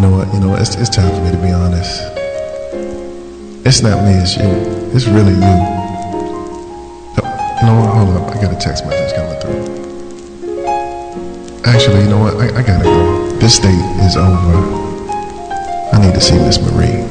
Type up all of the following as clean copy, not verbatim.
what? It's time for me to be honest. It's not me, it's you. It's really you. You know what? Hold up. I got a text message coming through. Actually, you know what? I gotta go. This date is over. I need to see Miss Marie.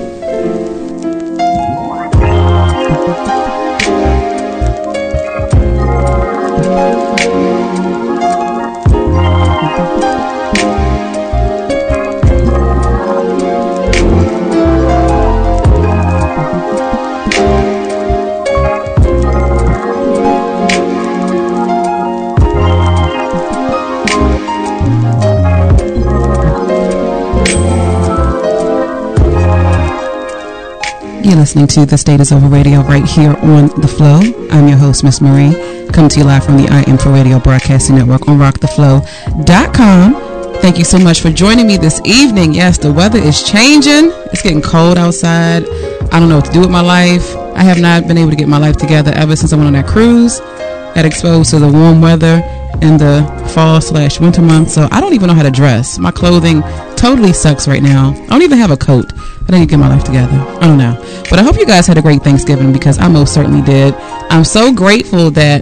You're listening to This Date Is Over Radio right here on The Flow. I'm your host, Miss Marie, coming to you live from the I Am For Radio Broadcasting Network on rocktheflow.com. Thank you so much for joining me this evening. Yes, the weather is changing. It's getting cold outside. I don't know what to do with my life. I have not been able to get my life together ever since I went on that cruise. Got exposed to the warm weather in the fall/winter months, so I don't even know how to dress. My clothing totally sucks right now. I don't even have a coat. I need to get my life together. I don't know. But I hope you guys had a great Thanksgiving, because I most certainly did. I'm so grateful that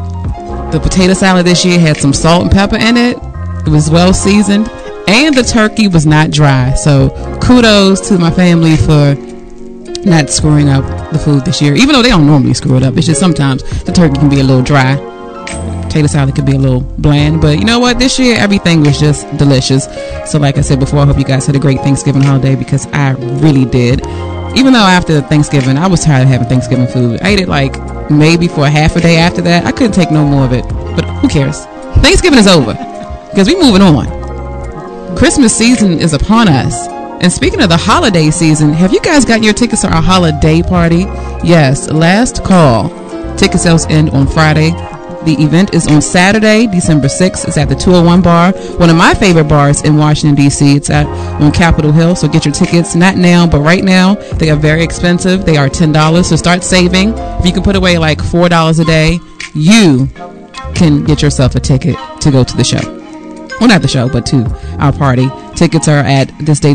the potato salad this year had some salt and pepper in it. It was well seasoned, and the turkey was not dry. So kudos to my family for not screwing up the food this year, even though they don't normally screw it up. It's just sometimes the turkey can be a little dry. Potato salad could be a little bland, but you know what? This year everything was just delicious. So like I said before, I hope you guys had a great Thanksgiving holiday, because I really did. Even though after Thanksgiving I was tired of having Thanksgiving food. I ate it like maybe for a half a day after that. I couldn't take no more of it, but who cares? Thanksgiving is over, because we moving on. Christmas season is upon us. And speaking of the holiday season, have you guys gotten your tickets to our holiday party? Yes, last call. Ticket sales end on Friday. The event is on Saturday, December 6th. It's at the 201 Bar, one of my favorite bars in Washington, D.C. It's on Capitol Hill, so get your tickets. Not now, but right now. They are very expensive. They are $10, so start saving. If you can put away like $4 a day, you can get yourself a ticket to go to the show. Well, not the show, but to our party. Tickets are at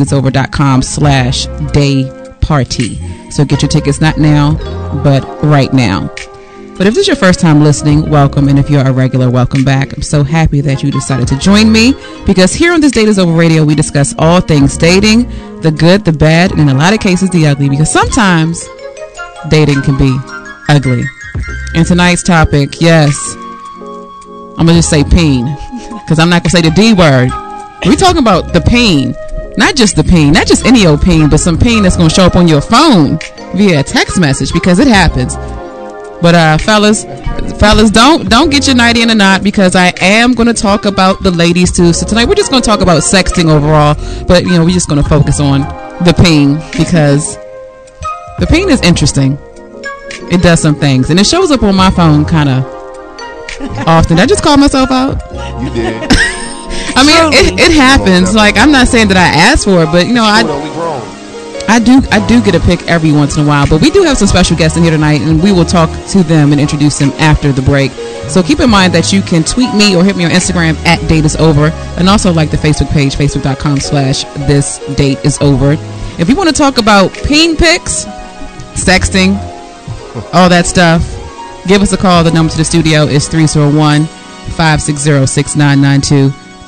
thisdateIsOver.com/day party. So get your tickets not now, but right now. But if this is your first time listening, welcome. And if you're a regular, welcome back. I'm so happy that you decided to join me, because here on This Date Is Over Radio, we discuss all things dating, the good, the bad, and in a lot of cases, the ugly, because sometimes dating can be ugly. And tonight's topic, yes, I'm going to just say peen, because I'm not going to say the D word. We're talking about the peen. Not just the peen, not just any old peen, but some peen that's going to show up on your phone via a text message, because it happens. But fellas, don't get your nightie in a knot, because I am going to talk about the ladies too. So tonight we're just going to talk about sexting overall, but we're just going to focus on the peen, because the peen is interesting. It does some things, and it shows up on my phone kind of often. Did I just call myself out? You did. I mean, it happens. Like, I'm not saying that I asked for it, but I do get a pick every once in a while. But we do have some special guests in here tonight, and we will talk to them and introduce them after the break. So keep in mind that you can tweet me or hit me on Instagram at @dateisover, and also like the Facebook page, facebook.com/thisdateisover. If you want to talk about peen pics, sexting, all that stuff, give us a call. The number to the studio is 301-560-6992,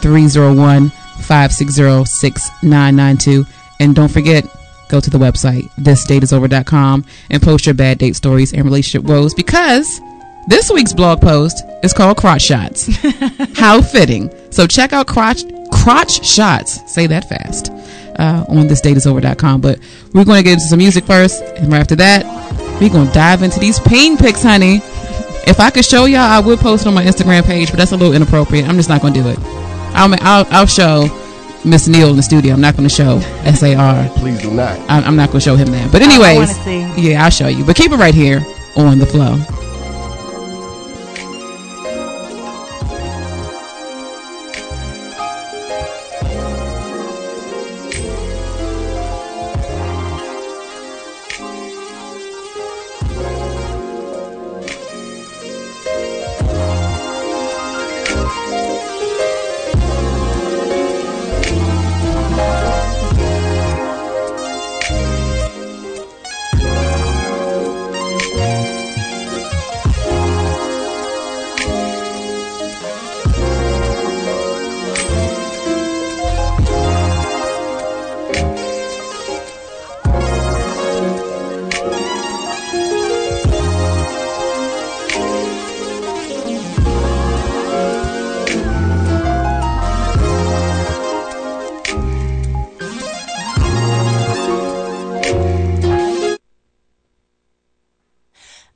301-560-6992. And don't forget, go to the website, thisdateisover.com, and post your bad date stories and relationship woes, because this week's blog post is called Crotch Shots. How fitting. So check out crotch shots, say that fast, on thisdateisover.com. But we're going to get into some music first, and right after that, we're going to dive into these peen pics, honey. If I could show y'all, I would post it on my Instagram page, but that's a little inappropriate. I'm just not going to do it. I'll show Miss Neal in the studio. I'm not going to show SAR. Please do not. I'm not going to show him that. But anyways, yeah, I'll show you. But keep it right here on The Flow.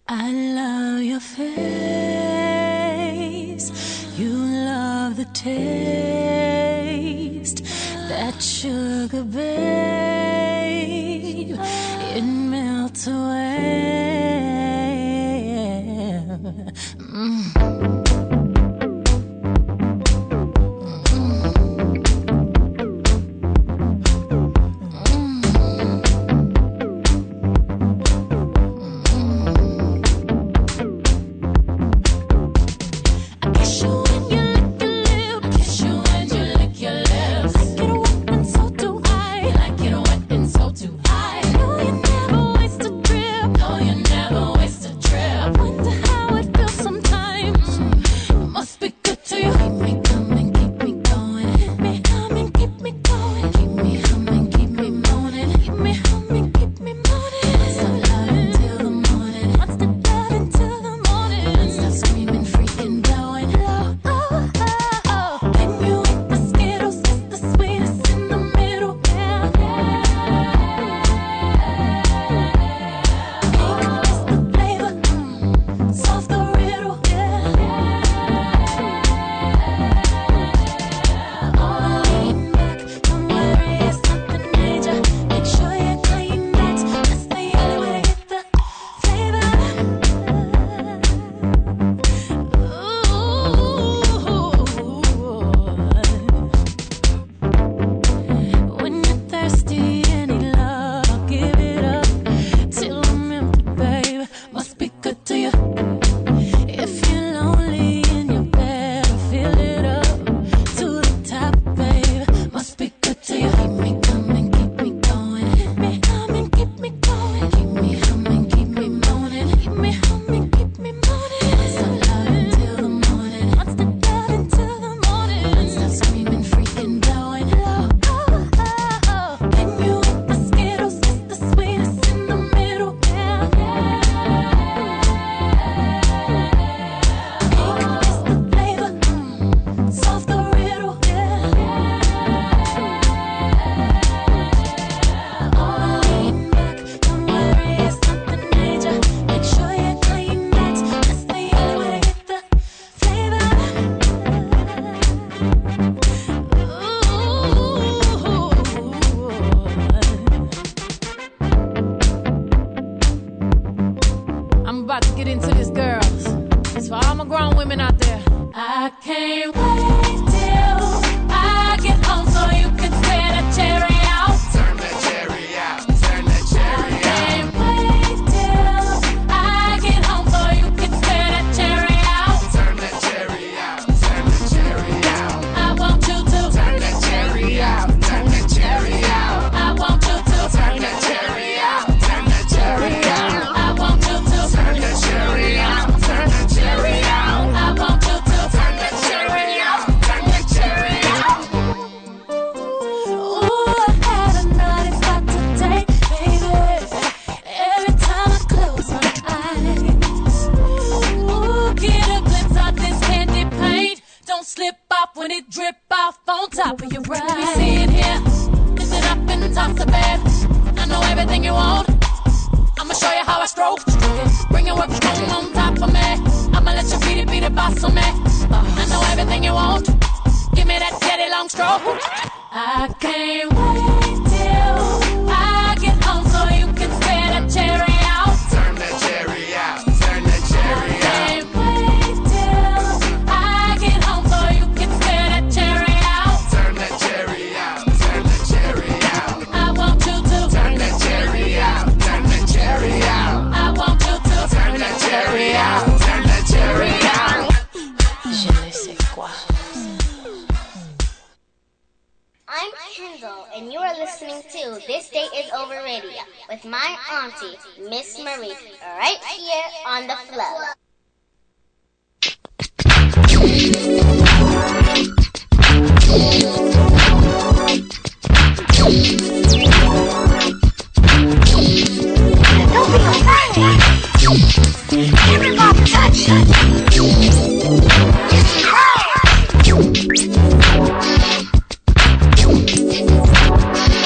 I love your face. You love the taste. That sugar, babe, it melts away.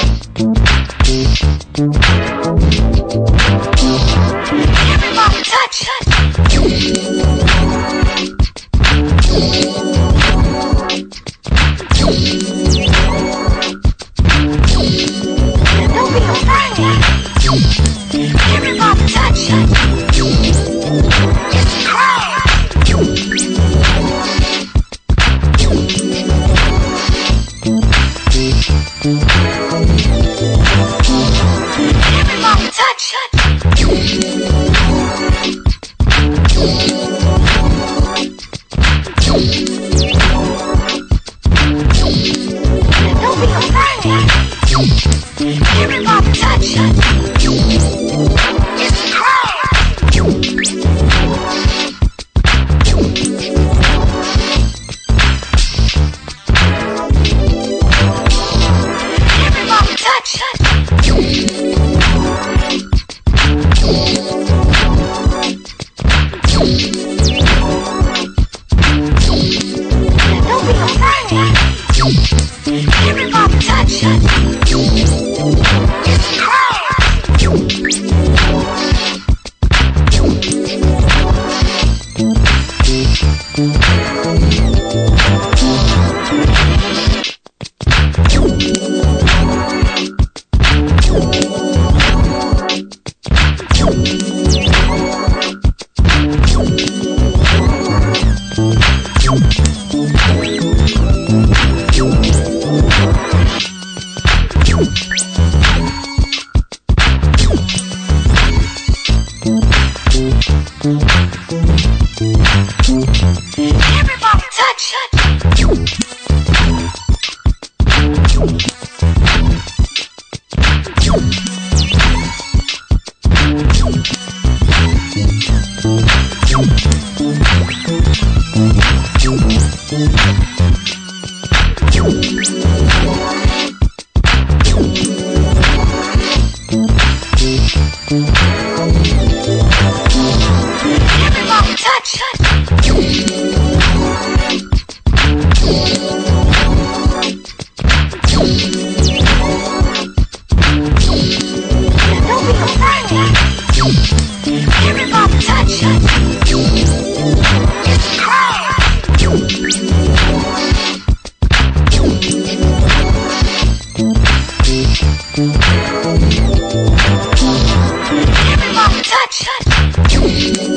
Everybody touch touch it. Don't be afraid. Everybody touch it. It's crazy. Everybody touch it. Don't be afraid. Everybody touch it. It's crazy. Everybody touch it. Don't be afraid. Everybody touch it. It's everybody touch it. Everybody touch it. Don't be afraid. Everybody touch it. It's everybody touch it.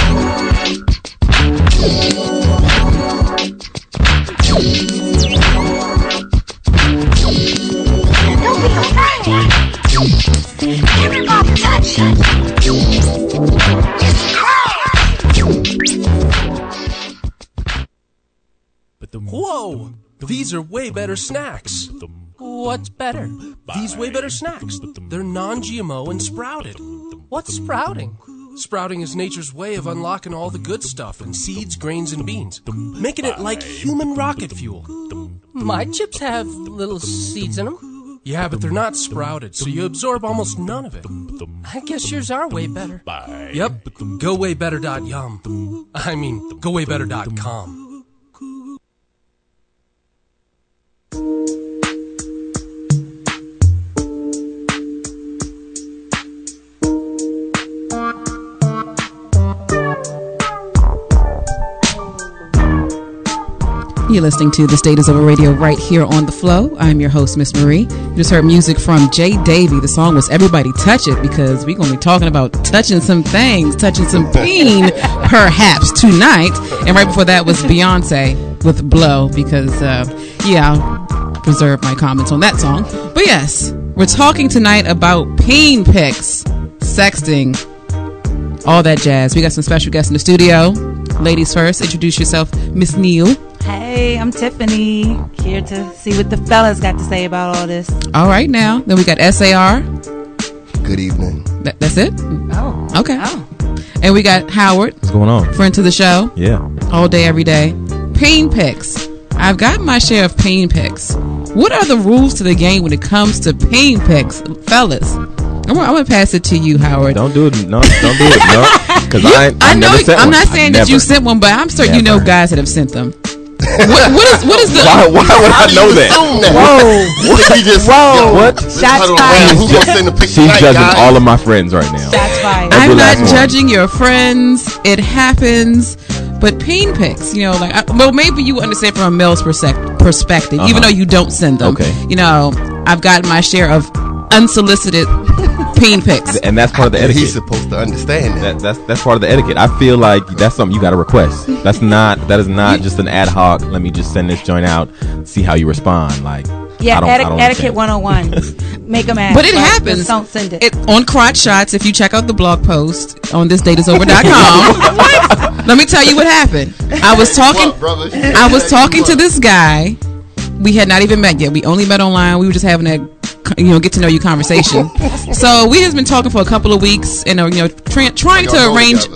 Don't be afraid. Everybody touch it. It's Whoa! These are way better snacks. What's better? These way better snacks. They're non-GMO and sprouted. What's sprouting? Sprouting is nature's way of unlocking all the good stuff in seeds, grains, and beans, making it like human rocket fuel. My chips have little seeds in them. Yeah, but they're not sprouted, so you absorb almost none of it. I guess yours are way better. Yep, gowaybetter.yum. I mean, gowaybetter.com. You're listening to The State is Over Radio right here on The Flow. I'm your host, Miss Marie. You just heard music from Jay Davy. The song was Everybody Touch It, because we're going to be talking about touching some things, touching some bean, perhaps, tonight. And right before that was Beyonce with Blow, because, I'll reserve my comments on that song. But yes, we're talking tonight about pain pics, sexting, all that jazz. We got some special guests in the studio. Ladies first, introduce yourself, Miss Neal. Hey, I'm Tiffany, here to see what the fellas got to say about all this. All right, now. Then we got SAR. Good evening. That's it? Oh. Okay. Oh. And we got Howard. What's going on? Friend to the show. Yeah. All day, every day. Pain pics. I've got my share of pain pics. What are the rules to the game when it comes to pain pics? Fellas, I'm going to pass it to you, Howard. Don't do it. No, don't do it. No. Because I know. never sent I'm one. not saying that you sent one, but I'm certain you know Never. guys that have sent them. What is the? Why would I know that? Whoa. What? What? Shots fired. Who's gonna send the picture She's tonight, judging guys? all of my friends right now. Shots fired. Every I'm last not one. judging your friends. It happens. But peen pics, well, maybe you understand from a male's perspective, even though you don't send them. Okay. I've gotten my share of unsolicited peen pics. And that's part of the etiquette. He's supposed to understand that. That's part of the etiquette. I feel like that's something you got to request. That is not just an ad hoc. Let me just send this joint out, see how you respond. Like, Yeah, I don't etiquette understand. 101. Make them ask. But it happens. Just don't send it. On Crotch Shots, if you check out the blog post on thisdateisover.com, let me tell you what happened. I was talking to this guy. We had not even met yet. We only met online. We were just having that, get to know you conversation. So we has been talking for a couple of weeks, and trying to arrange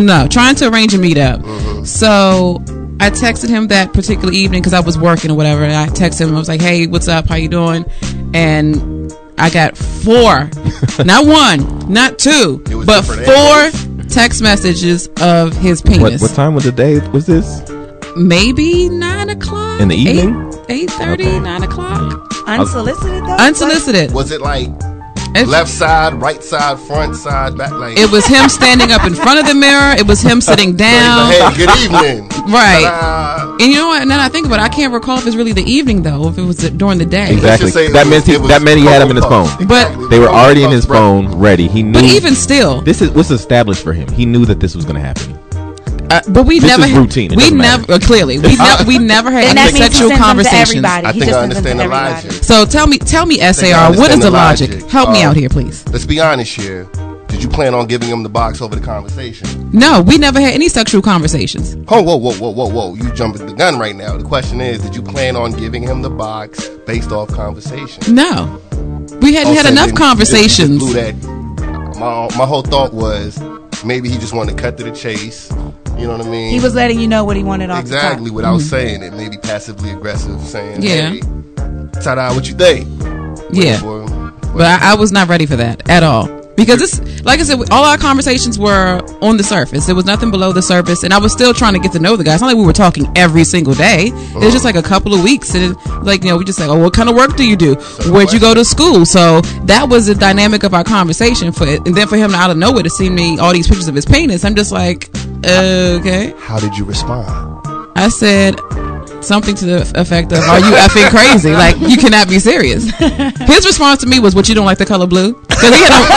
a meetup. So I texted him that particular evening because I was working or whatever. And I texted him. I was like, "Hey, what's up? How you doing?" And I got 4, not 1, not 2, but 4 text messages of his penis. What time of the day was this? Maybe 9 o'clock In the evening? 8:30, Okay. 9 o'clock. Unsolicited though? Unsolicited. Was it like It's- left side, right side, front side, back? Like It was him standing up in front of the mirror. It was him sitting down. Hey, good evening. Right. Ta-da. And you know what? Now that I think about it, I can't recall if it's really the evening though, if it was during the day. Exactly. just say That it meant was he had him in his Cocoa phone. Puffs. But- They were Cocoa already in Puffs his breakfast. phone, ready. He knew. But even still, this was established for him. He knew that this was going to happen. but we This never is routine. It we doesn't never matter. clearly we never had And any that means he sexual sends them to conversations. everybody. I He think just I sends them to understand the everybody. logic. So tell me, I SAR, what is understand the the logic? logic. Help me out here, please. Let's be honest here. Did you plan on giving him the box over the conversation? No, we never had any sexual conversations. Oh, whoa. You jumping the gun right now. The question is, did you plan on giving him the box based off conversation? No, we hadn't had Also, enough then conversations. you just blew that. My whole thought was maybe he just wanted to cut to the chase. You know what I mean? He was letting you know what he wanted off exactly the top. without saying it. Maybe passively aggressive, saying, Yeah. "Hey, ta-da, what you think?" Yeah. But I was not ready for that at all. Because it's, like I said, all our conversations were on the surface. There was nothing below the surface. And I was still trying to get to know the guy. It's not like we were talking every single day. It was just like a couple of weeks. And we just like, oh, what kind of work do you do? Where'd you go to school? So that was the dynamic of our conversation. And then for him out of nowhere to send me all these pictures of his penis, I'm just like, okay. How did you respond? I said something to the effect of, are you effing crazy? Like, you cannot be serious. His response to me was, what, you don't like the color blue? Because he had on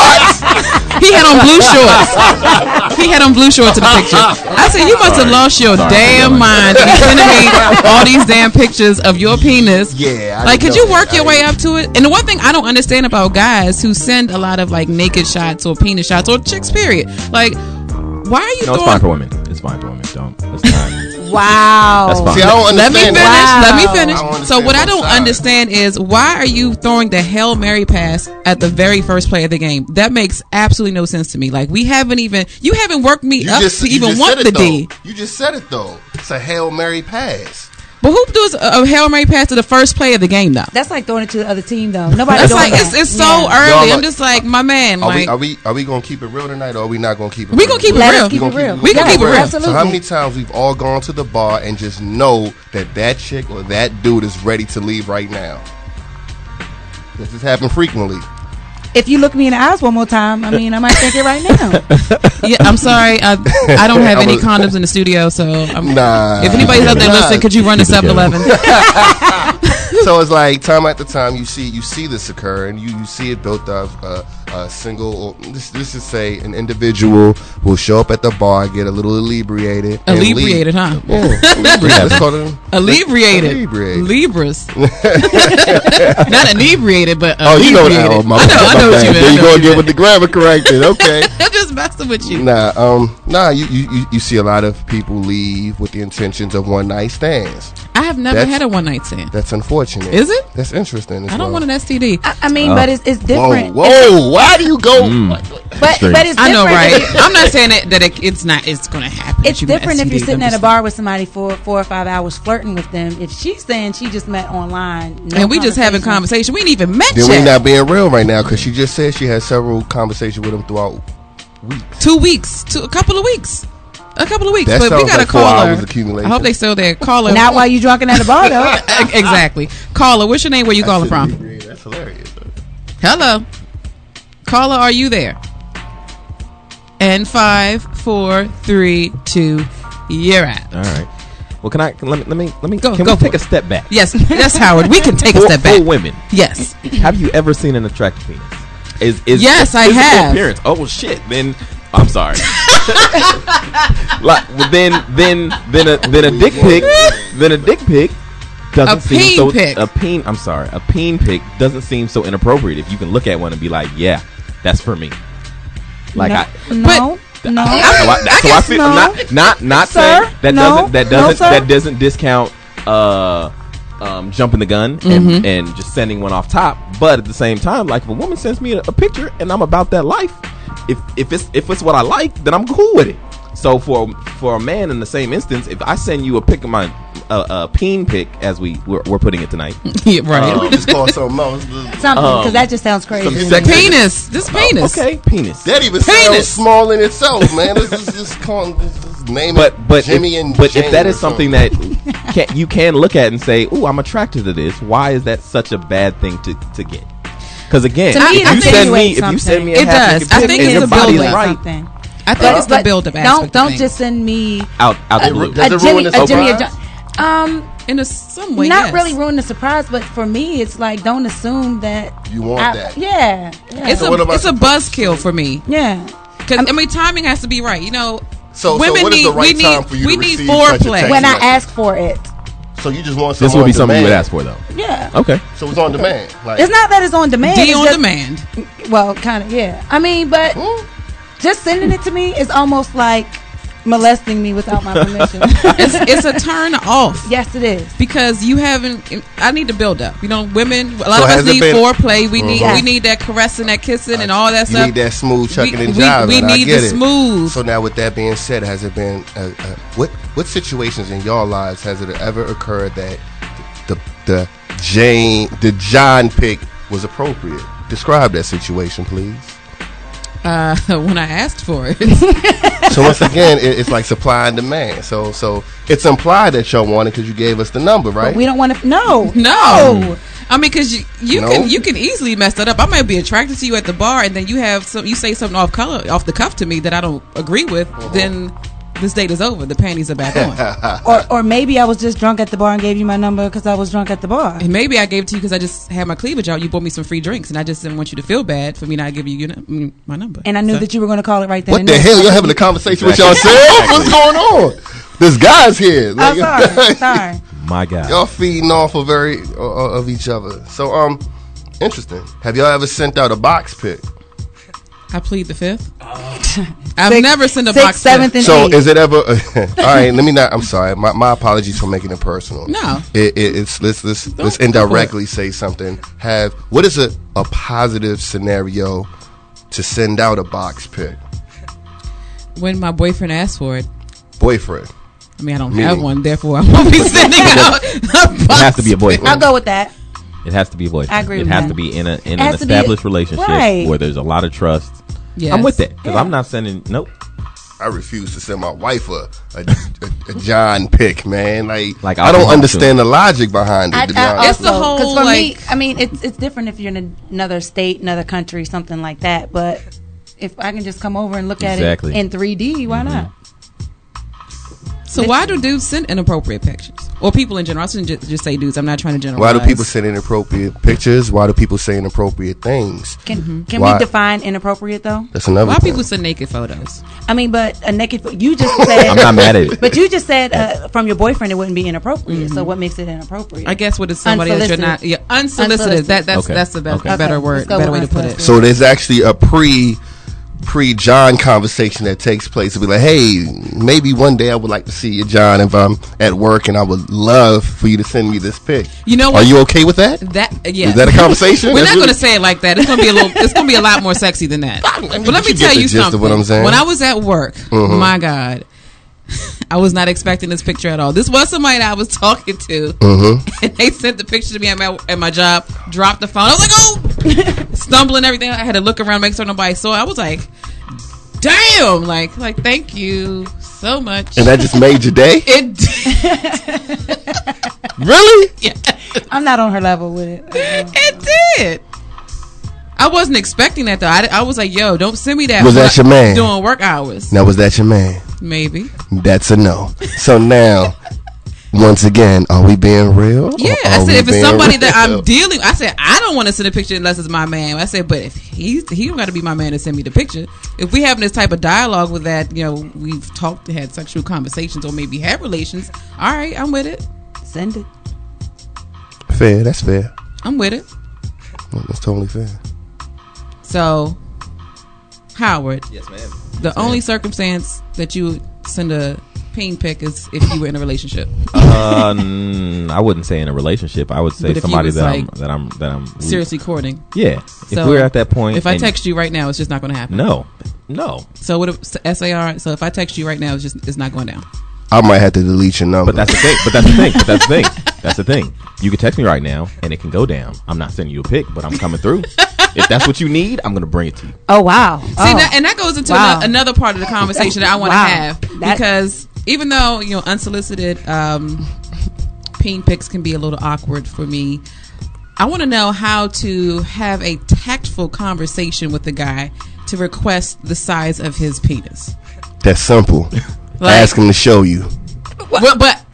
he had on blue shorts. He had on blue shorts in the picture. I said, you must have lost your damn mind to be sending me all these damn pictures of your penis. Yeah. I Like, didn't could you know work that. your way up to it? And the one thing I don't understand about guys who send a lot of like naked shots or penis shots or chicks, period. Like, why are you No, it's throwing... fine for women. It's fine for women. Let's not. Wow. That's fine. See, I don't Let me understand finish. that. Let me Wow. finish. I don't So what I understand don't both sides. understand is, why are you throwing the Hail Mary pass at the very first play of the game? That makes absolutely no sense to me. Like, you haven't worked me up to even want said the it, D. though. You just said it though. It's a Hail Mary pass. But who does a Hail Mary pass to the first play of the game though? That's like throwing it to the other team, though. Nobody's It's doing like that. it's so Yeah. early. Y'all I'm just like, my man. Are Like, we gonna keep it real tonight, or are we not gonna keep it? We real? gonna keep it Let real. us keep it real. We gonna keep it real. Absolutely. So how many times we've all gone to the bar and just know that chick or that dude is ready to leave right now? This has happened frequently. If you look me in the eyes one more time, I mean, I might think it right now. yeah, I'm sorry. I don't have I any was- condoms in the studio, so Nah. if anybody's out there Nah. listening, could you run to 7-Eleven? So it's like time after time you see this occur, and you see it built up. A single, or let's just say an individual will show up at the bar, get a little inebriated. and leave. Inebriated, huh? Yeah, inebriated. Let's call it Inebriated. Inebriated. Libras. Not inebriated, but Oh, you know that. inebriated. Oh, my I know what bad. you meant. There I you know go what again you with the grammar corrected. Okay. meant. I'm just messing with you. Nah. You see a lot of people leave with the intentions of one night stands. I have never That's- had a one night stand. That's unfortunate. Is it? That's interesting. I don't want an STD. I mean, but it's different. Whoa! Why do you go? But it's different. I know, right? if you- I'm not saying that it's going to happen. It's that you get different if you're STDs. sitting I'm at a just- bar with somebody for 4 or 5 hours flirting with them. If she's saying she just met online, no and we just having conversation. conversation. We ain't even met Then we yet. not being real right now because she just said she had several conversations with him throughout weeks. 2 weeks, a couple of weeks. A couple of weeks, That but we sounds got like a 4 caller. hours accumulation. I hope they still there. Caller. Not while you drunken at a bar though. Exactly. Caller, what's your name? Where you calling from? That's hilarious. Hello. Caller, are you there? And 5, 4, 3, 2, you're at. All right. Well, let me Go can for we take it. a step back? Yes, Howard. We can take a step For back. women, Yes. have you ever seen an attractive penis? Yes, I physical have. Appearance. Oh well, shit. Then I'm sorry. Like, well, then a dick pic. Then a dick pic doesn't A seem peen so. pic. A peen pic doesn't seem so inappropriate if you can look at one and be like, yeah, that's for me. Like no, I. no, no. That's how I feel. no. Not Sir, saying that no, that sir. doesn't discount jumping the gun and just sending one off top. But at the same time, like if a woman sends me a picture and I'm about that life, if it's what I like, then I'm cool with it. So for a man in the same instance, if I send you a pic of my peen pic, as we're putting it tonight, Yeah, right. We just call something else. Something, because that just sounds crazy. some to me. Penis. This penis. okay, penis. That even Penis. sounds small in itself, man. This is just calling this name it But Jimmy if, and but Jane if that or is something something. that you can look at and say, "Ooh, I'm attracted to this." Why is that such a bad thing to get? Because again, To me, if it you send me insinuates a It half does. naked I pic think and it's your a body's build-up. right Something. I think it's the build-up aspect. Don't of just things. send me out the blue. Does a it Jimmy, ruin the a Jimmy, a surprise? John. In some way, Not yes. really ruin the surprise, but for me, it's like don't assume that You want that. Yeah, It's So what about a buzzkill for me. yeah. Because I mean, timing has to be right. You know, So women what is need the right time for you we to need receive such a foreplay. text When I message? ask for it, So you just want This something would be on something you would demand. ask for, though. yeah. Okay. So it's on demand. Like, It's not that it's on demand. D it's on just- demand. Well, kind of, yeah. I mean, but hmm? just sending it to me is almost like molesting me without my permission. It's a turn off. Yes, it is. Because you haven't. I need to build up. You know, women. A lot So of us has it need been- foreplay. We need Yes. we need that caressing, that kissing, and all that you stuff. need that smooth chucking and we jiving. I need get the it. smooth. So now, with that being said, has it been what situations in your lives has it ever occurred that the John pick was appropriate? Describe that situation, please. When I asked for it. So once again, it's like supply and demand. So it's implied that y'all want it because you gave us the number, right? But we don't want to. No. No. I mean, because you No? can easily mess that up. I might be attracted to you at the bar, and then you say something off the cuff to me that I don't agree with. Then this date is over. The panties are back on. Or maybe I was just drunk at the bar and gave you my number because I was drunk at the bar. And maybe I gave it to you because I just had my cleavage out. You bought me some free drinks, and I just didn't want you to feel bad for me not giving you my number. And I knew So- that you were going to call it right then. What and the there. hell? Y'all having a conversation with Exactly. yourselves? What's going on? This guy's here. Oh, sorry. Sorry. My God. Y'all feeding off of each other. So interesting. Have y'all ever sent out a box pic? I plead the fifth. I've never sent a Sixth, box. seventh, and So eighth. is it ever? All right. Let me not. I'm sorry. My apologies for making it personal. No. It's let's indirectly say something. What is a positive scenario to send out a box pic? When my boyfriend asked for it. Boyfriend. I mean, I don't Meaning? have one, therefore I won't be sending out a box. It has to be a boyfriend. I'll go with that. It has to be a boyfriend. I agree It with has that. to be in an has to be established relationship right. where there's a lot of trust. Yes. I'm with that because Yeah. I'm not sending. Nope. I refuse to send my wife a John pic, man. Like, I don't understand the logic behind it. To be honest. It's the whole, because for me, like- I mean, it's different if you're in another state, another country, something like that. But if I can just come over and look Exactly. at it in 3D, why not? So why do dudes send inappropriate pictures? Or people in general? I shouldn't just say dudes. I'm not trying to generalize. Why do people send inappropriate pictures? Why do people say inappropriate things? Can Why? we define inappropriate though? That's another Why thing. people send naked photos? I mean, but a naked. You just said. I'm not mad at it. But you just said from your boyfriend it wouldn't be inappropriate. So what makes it inappropriate? I guess what is somebody that you're not unsolicited. Unsolicited. That's Okay. that's the best, Okay. better Okay. word, Let's go better with way to put it. unsolicited. So there's actually a pre-John conversation that takes place to be like, hey, maybe one day I would like to see you, John, if I'm at work, and I would love for you to send me this pic. You know Are what? you okay with that? That yeah. Is that a conversation? We're That's not really- going to say it like that. It's going to be a little. It's going to be a lot more sexy than that. mean, But let but me you get tell the you gist of something. what I'm saying. When I was at work, my God, I was not expecting this picture at all. This was somebody that I was talking to, and they sent the picture to me at my job. Dropped the phone. I was like, oh, stumbling and everything. I had to look around, make sure nobody saw. I was like, damn, like thank you so much. And that just made your day? It Really? yeah. I'm not on her level with it. It did. I wasn't expecting that though. I was like, "Yo, don't send me that." Was that your man? Doing work hours? Now, was that your man? Maybe. That's a no. So now, once again, are we being real? Yeah, Or I are said we if it's being somebody that real? I'm dealing, I said I don't want to send a picture unless it's my man. I said, but if he don't got to be my man to send me the picture. If we having this type of dialogue with that, we've talked, had sexual conversations, or maybe have relations. All right, I'm with it. Send it. Fair, that's fair. I'm with it. That's totally fair. So, Howard, Yes, ma'am. the only circumstance that you would send a peen pic is if you were in a relationship. I wouldn't say in a relationship. I would say But if you somebody was, that I'm Seriously courting. Yeah. If So, we're at that point, If I and- text you right now, it's just not going to happen. no. So what if SAR? So if I text you right now, it's not going down. I might have to delete your number. But that's the thing. You can text me right now, and it can go down. I'm not sending you a pic, but I'm coming through. If that's what you need, I'm going to bring it to you. Oh wow. See, that goes into another part of the conversation that I want to Wow. have because even though unsolicited peen pics can be a little awkward for me, I want to know how to have a tactful conversation with the guy to request the size of his penis. That's simple. Like- Ask him to show you. But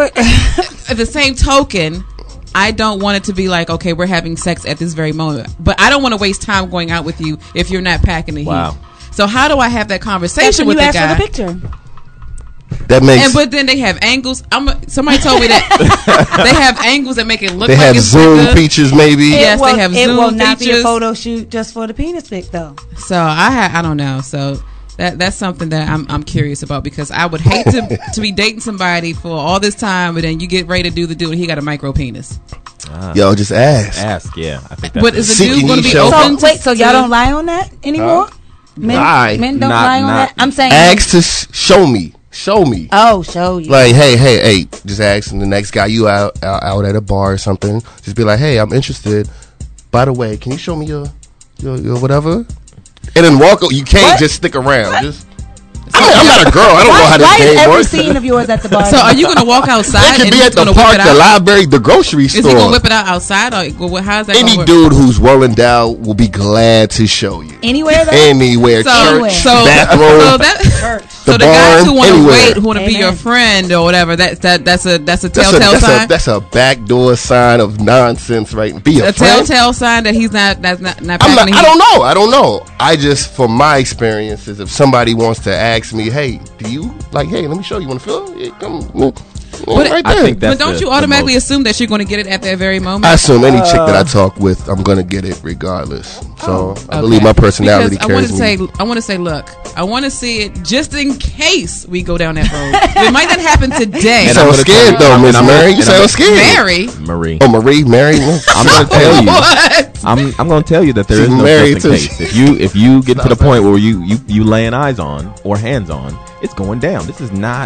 at the same token, I don't want it to be like, okay, we're having sex at this very moment. But I don't want to waste time going out with you if you're not packing the Wow. heat. So how do I have that That's conversation when with you the ask guy? for the picture. That makes. But then they have angles. Somebody told me that they have angles that make it look They like have it's Zoom bigger. features, maybe. Yes, they have It Zoom will not be a features. photo shoot just for the penis pic, though. So I don't know. So that's something that I'm curious about because I would hate to be dating somebody for all this time, but then you get ready to do the dude and he got a micro penis. Yo, just ask. Ask, yeah. I think that's But is the See, dude you going to need be your- open? So wait, so y'all don't lie on that anymore? Lie? Men don't Not- lie on not- that. I'm saying. Ask to show me. Show me. Oh, show you. Like, hey, just ask the next guy you out at a bar or something. Just be like, hey, I'm interested. By the way, can you show me your whatever? And then walk. You can't just stick around. Just. I'm not a girl. I don't know how this Why is game every works. scene of yours at the bar? So are you going to walk It outside can and be he's at going the to whip park, it the out? library, the grocery Is he going to store. whip it out outside? Or how's that Any going to work? dude who's well endowed will be glad to show you. Anywhere though? Anywhere, So, church, so, bathroom. so that, so the barn, guys who want to anywhere. wait, who want to be Amen. your friend or whatever, that's a telltale that's sign. that's a backdoor sign of nonsense, right? Be a A friend. telltale sign that he's not packing I'm not, the heat. I don't know. I just, from my experiences, if somebody wants to ask me, hey, do you like? Hey, let me show you. Want to feel? Yeah, come right I there. think But that's don't you automatically assume that you're going to get it at that very moment? I assume any chick that I talk with, I'm gonna get it regardless. So I believe Okay. my personality Because I want carries to me. say, I want to say, look, I want to see it just in case we go down that road. It might not happen today. You And I'm sound gonna scared tell though, you- Miss and I'm- Mary. You and I'm- sound scared. Mary, Marie. Oh, Marie, Mary. I'm going to tell you. what? I'm going to tell you that there She's is no married just in too. case. If you get to the point where you laying eyes on or hands on, it's going down. This is not.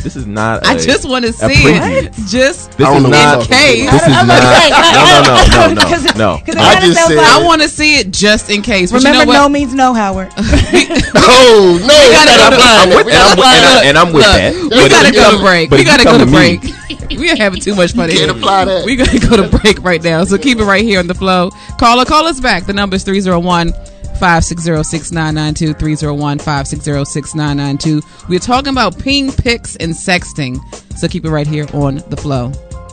I just want to see preview. it. Just This I don't is know not. what in case. This is I'm not. gonna say, No. I just said- I want to see it just in case. But Remember, you know no what? means no, Howard. Oh no! gotta go to- I'm with that. And I'm with Look, that. we But gotta if you go to come- break. but We if you gotta come go to me- break. We are having too much fun Can't here. apply that. We gotta go to break right now. So keep it right here on the flow. Call us back. The number is 301-560-6992. 301-560-6992. We're talking about ping pics and sexting. So keep it right here on the flow.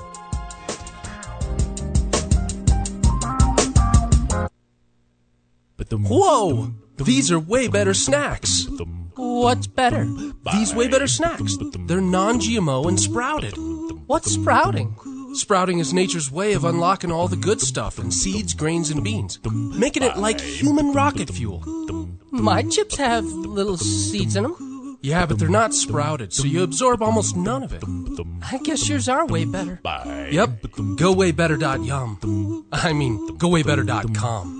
Whoa! These are way better snacks. What's better? These way better snacks. They're non-GMO and sprouted. What's sprouting? Sprouting is nature's way of unlocking all the good stuff in seeds, grains, and beans, making it like human rocket fuel. My chips have little seeds in them. Yeah, but they're not sprouted, so you absorb almost none of it. I guess yours are way better. Yep, gowaybetter.yum. I mean, gowaybetter.com.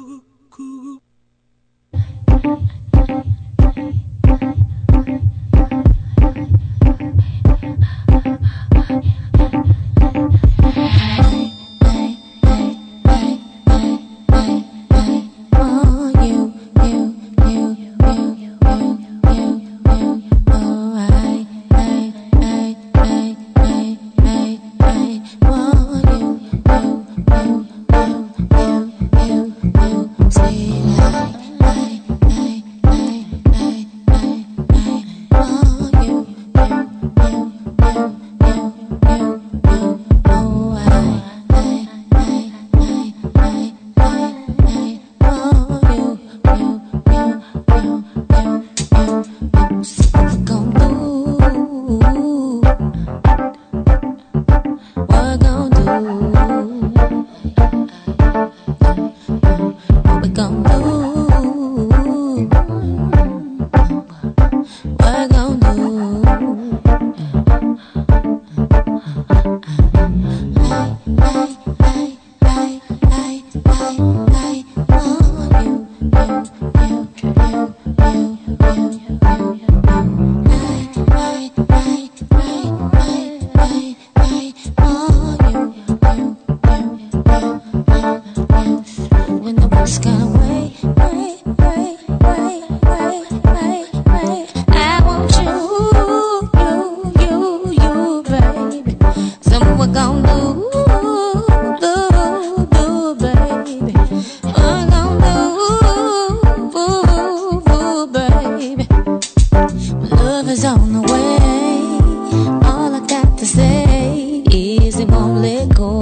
on the way. All I got to say is it won't let go.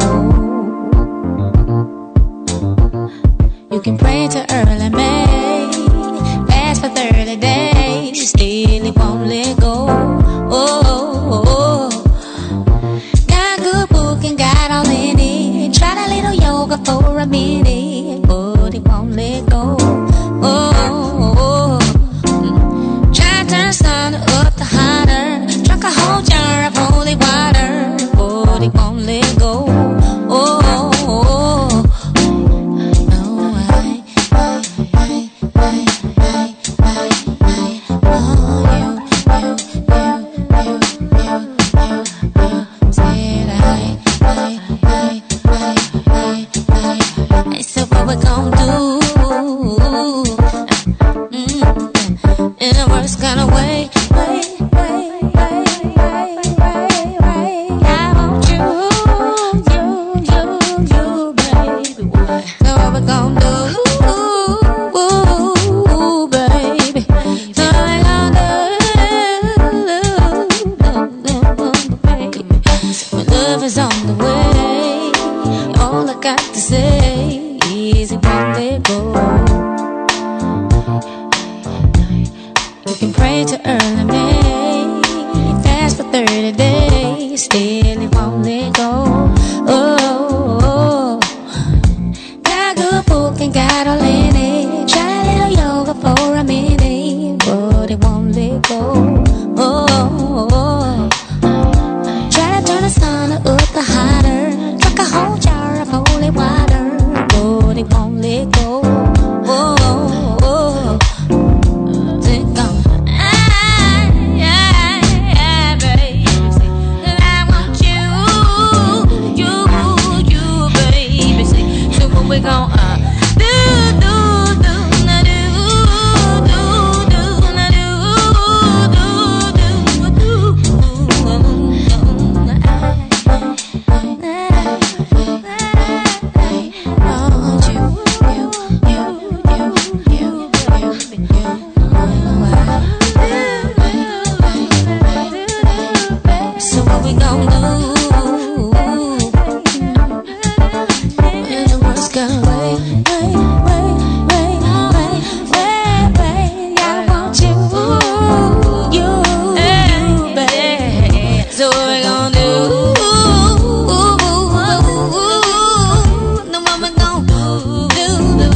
You can pray to early May, fast for 30 days, still it won't let go. Got a good book and got all in it. Tried a little yoga for a minute, but it won't let go. Try to turn the sun up the hotter. Drunk a whole jar of holy water, but it won't let go. So what we gon' do? In the worst kind of way. I want you, baby. So what we gon' do, baby? So what we gon' do, baby? When love is on the way, all I got to say is it won't let go. You can pray to early May, fast for 30 days, still it won't let go. Got a good book and got all in it. Try a little yoga for a minute, but it won't let go. Try to turn the sun up the hotter. Drink a whole jar of holy water, but it won't let go. We gon' so what we gon' do? In the worst kind of way. I want you, baby. So what we gon' do? No, what we gon' do?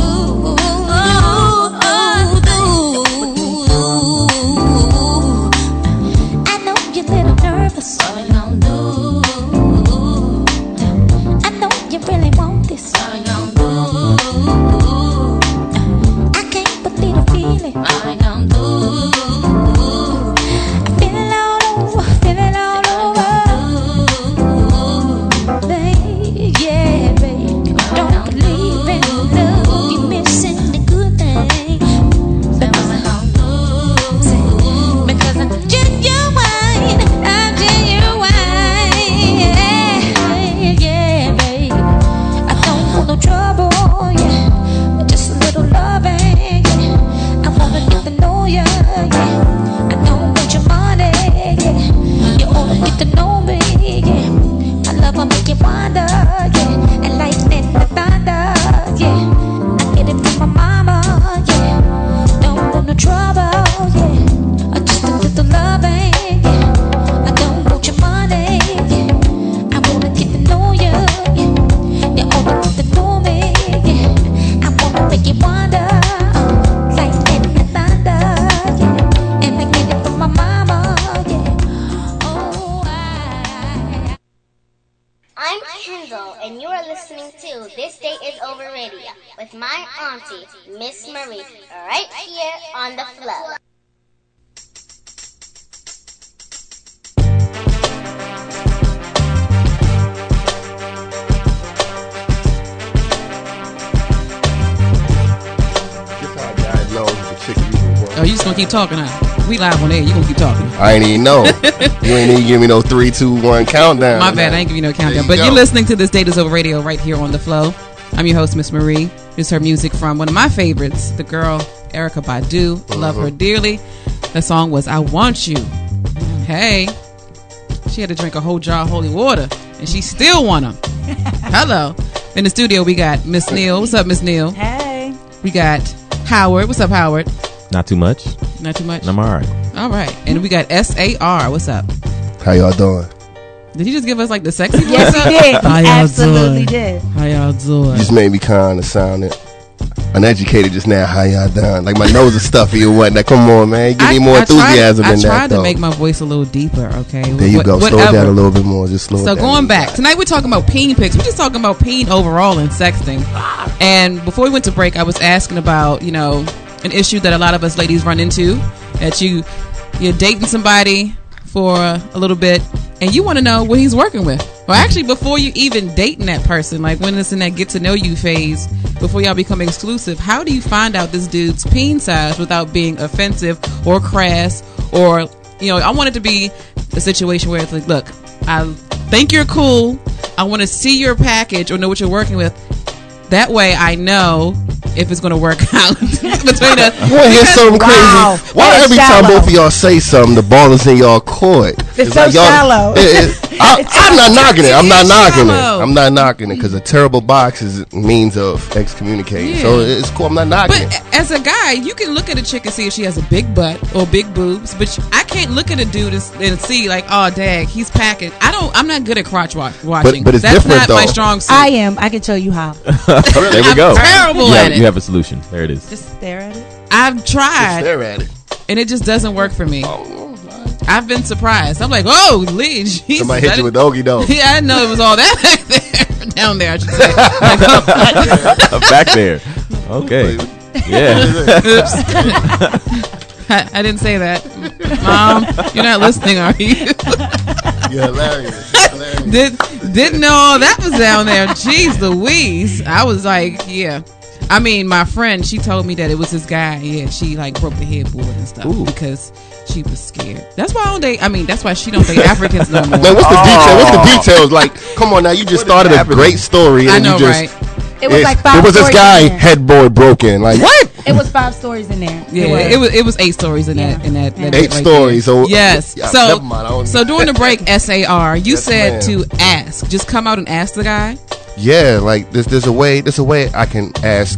I know you're a little nervous. What we gon' do? I know you really want this. What we gon' do? I can't believe the feeling. What we gon' do? Feeling all over. Baby, yeah, baby. Don't believe in love, you're missing the good thing. Because I'm genuine, yeah, baby. I don't want no trouble, yeah, just a little loving, yeah. I wanna get to know ya, yeah. I don't want your money, yeah. You wanna get to know me, yeah. My love will make you wonder, yeah. And lightning the thunder, yeah. I get it from my mama, yeah. Don't want no trouble, yeah. Just a little loving, yeah. I don't want your money, yeah. I wanna get to know you, yeah. You wanna get to know me, yeah. I wanna make you wonder, lightning and thunder, yeah. And I get it from my mama, yeah. Oh, I'm Kendall, and you are listening to This Day Is Over Radio with my auntie, Miss Marie, right here on the flow. This how God knows the chick you want. Oh, you just gonna keep talking, huh? We live on air. You gonna keep talking? I ain't even know. You ain't even give me no 3, 2, 1 countdown. My bad. I ain't give you no countdown. But go. you're listening to This Date Is Over Radio right here on The Flow. I'm your host, Miss Marie. This is her music from one of my favorites, the girl Erykah Badu. Love her dearly. The song was I Want You. Hey. She had to drink a whole jar of holy water, and she still won them. Hello. In the studio, we got Miss Neal. What's up, Miss Neal? Hey. We got Howard. What's up, Howard? Not too much. Not too much? I'm all right. All right. And we got SAR. What's up? How y'all doing? Did you just give us like the sexy voice? Yes, he did. How y'all Absolutely doing? did. How y'all doing? You just made me kind of sound uneducated just now. How y'all done? Like my nose is stuffy or whatnot. Come on, man. Give me more enthusiasm than that. I tried to though. make my voice a little deeper, okay? There you go. Slow it down a little bit more. Just slow it down. So going back, tonight we're talking about peen pics. We're just talking about peen overall and sexting. And before we went to break, I was asking about, an issue that a lot of us ladies run into. That you're dating somebody for a little bit and you want to know what he's working with. Well, actually, before you even dating that person, like when it's in that get to know you phase, before y'all become exclusive, how do you find out this dude's peen size without being offensive or crass? Or, I want it to be a situation where it's like, look, I think you're cool. I want to see your package or know what you're working with. That way I know if it's going to work out between us. You want to hear something crazy? Why every time both of y'all say something, the ball is in y'all court? It's so shallow. I'm not knocking it. I'm not knocking it. I'm not knocking it because a terrible box is a means of excommunicating. Yeah. So it's cool. I'm not knocking it. But as a guy, you can look at a chick and see if she has a big butt or big boobs. But I can't look at a dude and see like, oh, dag, he's packing. I'm not good at crotch watching. But it's That's different not though. my strong suit. I am. I can show you how. There we go. I'm terrible at it. You have a solution. There it is. Just stare at it. I've tried. Just stare at it. And it just doesn't work for me. I've been surprised. I'm like, oh, Lee, Jesus. Somebody hit you with the okie doke. Yeah, I didn't know it was all that back there. Down there, I should say. Back there. Okay. Yeah. Oops. I didn't say that. Mom, you're not listening, are you? You're hilarious. Didn't know all that was down there. Jeez Louise. I was like, yeah. I mean, my friend, she told me that it was this guy. Yeah, she like broke the headboard and stuff because she was scared. That's why I don't date. I mean, that's why she don't date Africans no more. Man, what's the detail? What's the details? Like, come on now, you just started a great story. I and know, you just, right? It was like 5 There was this stories guy in there. headboard broken. Like what? It was 5 stories in there. Yeah, it was 8 stories in that. In that 8 right stories. there. So yes. yeah, So never mind, so during the break, SAR, you Yes, said ma'am. to ask. Just come out and ask the guy. Yeah, like there's a way I can ask.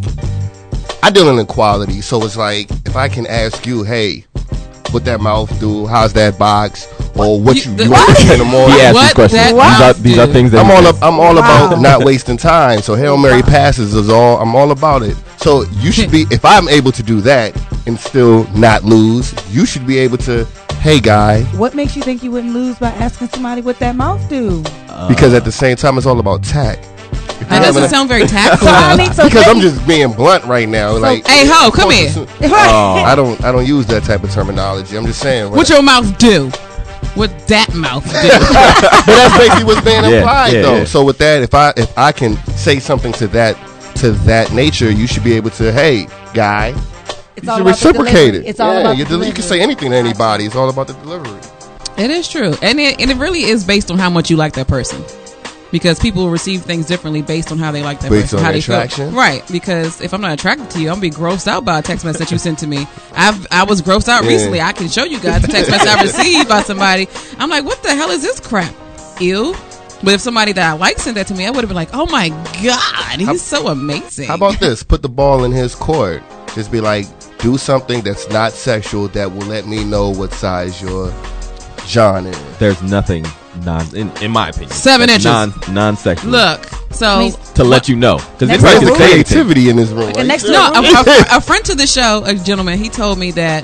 I deal in equality, so it's like if I can ask you, hey, what that mouth do? How's that box? Or what you want in the morning? He asked What these questions. that These are things that I'm all about not wasting time. So Hail Mary passes is all. I'm all about it. So you should be. If I'm able to do that and still not lose, you should be able to. Hey, guy. What makes you think you wouldn't lose by asking somebody what that mouth do? Because at the same time, it's all about tact. That doesn't sound very tactful. Because I'm just being blunt right now. Like, hey, ho, come here. I don't use that type of terminology. I'm just saying. What your mouth do? What that mouth do? But that's basically what's being implied, though. Yeah. So with that, if I can say something to that nature, you should be able to. Hey, guy. It's You all should about reciprocate the it. It's all about you can say anything to anybody. It's all about the delivery. It is true, and it really is based on how much you like that person. Because people will receive things differently based on how they like that Based person, on how they attraction? feel. Right? Because if I'm not attracted to you, I'm gonna be grossed out by a text message that you sent to me. I was grossed out recently. I can show you guys the text message I received by somebody. I'm like, what the hell is this crap? Ew. But if somebody that I like sent that to me, I would have been like, oh my god, he's so amazing. How about this? Put the ball in his court. Just be like, do something that's not sexual that will let me know what size your John is. There's nothing in my opinion. 7 inches. Non-sexual. Look, so to let you know, because it's Where's like the creativity in this room? Like next no, a friend to the show, a gentleman, he told me that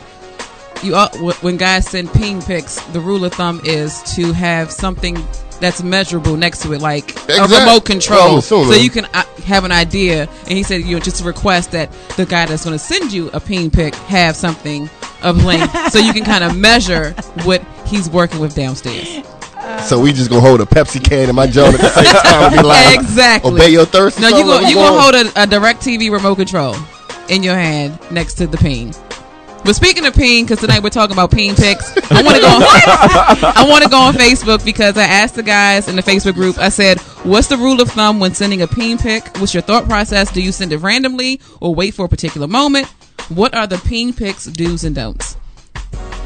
when guys send peen pics, the rule of thumb is to have something that's measurable next to it, like a remote control, so you can have an idea. And he said, just a request that the guy that's going to send you a peen pic have something of length, so you can kind of measure what he's working with downstairs. So we just gonna hold a Pepsi can in my John at the same time and be like, exactly. Obey your thirst. No, you gonna hold a DirecTV remote control in your hand next to the peen. But speaking of peen, because tonight we're talking about peen pics, I want to go on Facebook because I asked the guys in the Facebook group. I said, "What's the rule of thumb when sending a peen pic? What's your thought process? Do you send it randomly or wait for a particular moment? What are the peen pics do's and don'ts?"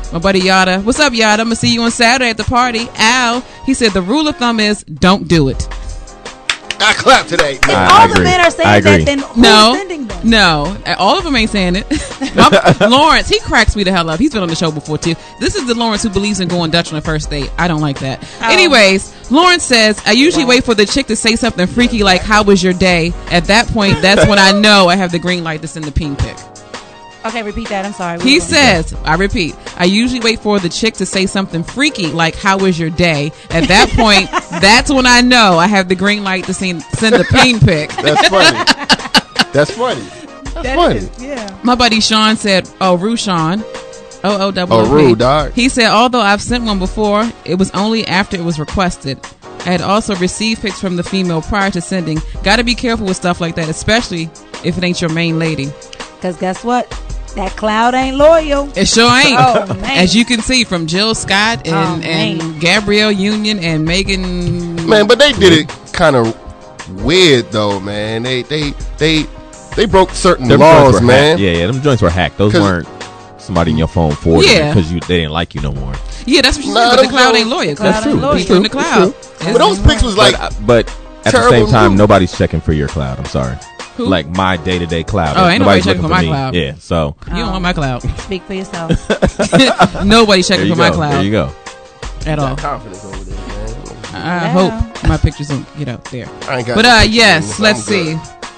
My buddy Yada. What's up, Yada? I'm going to see you on Saturday at the party. Al, he said the rule of thumb is don't do it. I clap today. If all the men are saying that, then who's sending them? No, all of them ain't saying it. Lawrence, he cracks me the hell up. He's been on the show before too. This is the Lawrence who believes in going Dutch on the first date. I don't like that. Anyways, Lawrence says, I usually wait for the chick to say something freaky like, how was your day? At that point, that's when I know I have the green light to send the pink pic. Okay, repeat that. I'm sorry. He says, I repeat, I usually wait for the chick to say something freaky like, how was your day? At that point, that's when I know I have the green light to send the ping pic. That's funny. That's funny. That's funny. Yeah. My buddy Sean said, Rushawn. Rue, dog. He said, although I've sent one before, it was only after it was requested. I had also received pics from the female prior to sending. Gotta be careful with stuff like that, especially if it ain't your main lady. Because guess what? That cloud ain't loyal. It sure ain't. Oh, man. As you can see from Jill Scott and Gabrielle Union and Megan. Man, but they did it kind of weird though, man. They broke certain laws, man. Yeah, them joints were hacked. Those weren't somebody in your phone for you because they didn't like you no more. Yeah, that's what she said. But the cloud ain't loyal. That's true. People in the cloud. But those pics was like, but at the same time, nobody's checking for your cloud. I'm sorry. Who? Like my day-to-day cloud. Oh, ain't nobody checking for my cloud. Yeah, so you don't want my cloud. Speak for yourself. Nobody checking for my cloud. There you go. At all. Confidence over there, man. I hope my pictures don't get out there. I ain't got but yes, let's see.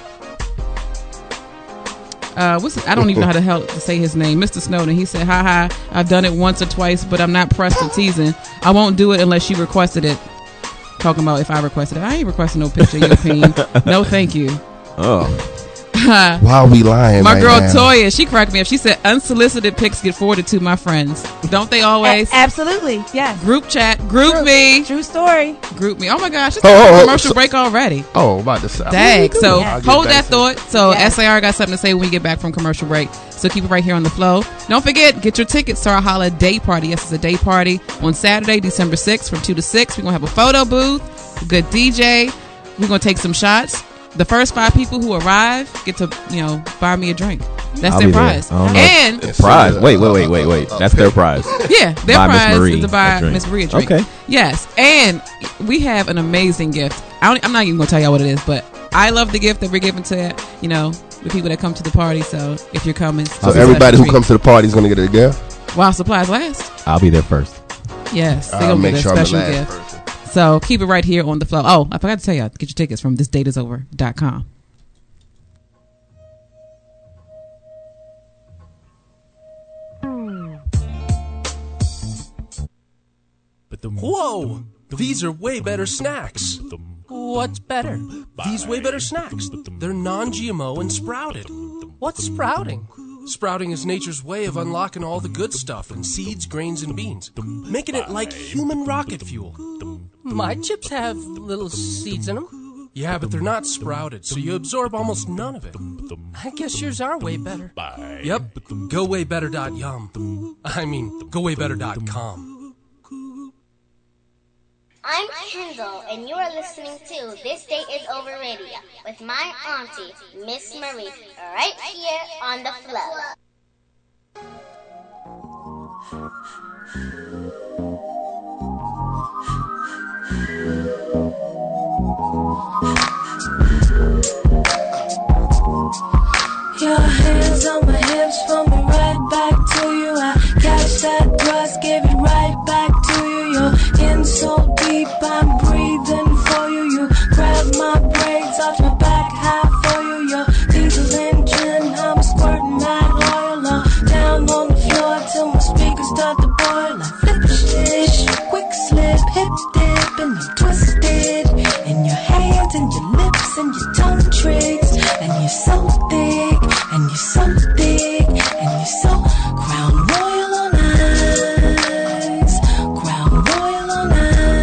I don't even know how the hell to say his name. Mr. Snowden. He said, "Hi, I've done it once or twice, but I'm not pressed for teasing. I won't do it unless you requested it." Talking about if I requested it. I ain't requesting no picture of your peen. No, thank you. Oh. Why are we lying? My girl Toya, she cracked me up. She said unsolicited pics get forwarded to my friends. Don't they always? Absolutely, yes. Group chat, group me. True story. Group me. Oh my gosh, it's a commercial break already. Oh, about to say. Dang. So hold that thought. So Yes. SAR got something to say when we get back from commercial break. So keep it right here on the flow. Don't forget, get your tickets to our Holla Day Party. Yes, it's a day party on Saturday, December 6th from 2 to 6. We're going to have a photo booth, a good DJ. We're going to take some shots. The first 5 people who arrive get to, buy me a drink. That's I'll their be there. prize. I don't know. And Prize. Wait. That's their prize. yeah, their Buy Miss prize Marie is to buy a drink. Miss Marie a drink. Okay. Yes, and we have an amazing gift. I'm not even going to tell y'all what it is, but I love the gift that we're giving to, the people that come to the party. So if you're coming. So everybody who comes to the party is going to get a gift? While supplies last. I'll be there first. Yes. They're I'll going to make get a sure I'm the special last gift. person. So keep it right here on the flow. Oh, I forgot to tell y'all. Get your tickets from thisdateisover.com. Whoa! These are way better snacks. What's better? These way better snacks. They're non-GMO and sprouted. What's sprouting? Sprouting is nature's way of unlocking all the good stuff in seeds, grains, and beans, making it like human rocket fuel. My chips have little seeds in them. Yeah, but they're not sprouted, so you absorb almost none of it. I guess yours are way better. Yep, gowaybetter.yum. I mean, gowaybetter.com. I'm Kendall, and you are listening to This Date Is Over Radio with my auntie, Miss Marie, right here on the flow. Your hands on my hips, pull me right back to you. I catch that thrust, give it right back to you. You're in so deep, I'm breathing for you. You grab my braids off my back, high for you. Your diesel engine, I'm squirting that oil all down on the floor till my speakers start to boil. I flip shit, quick slip, hip dip, and I'm twisted. In your hands and your lips and your tongue tricks, and you're so thick, and you're so thick, and you're so Crown Royal on ice, Crown Royal on ice.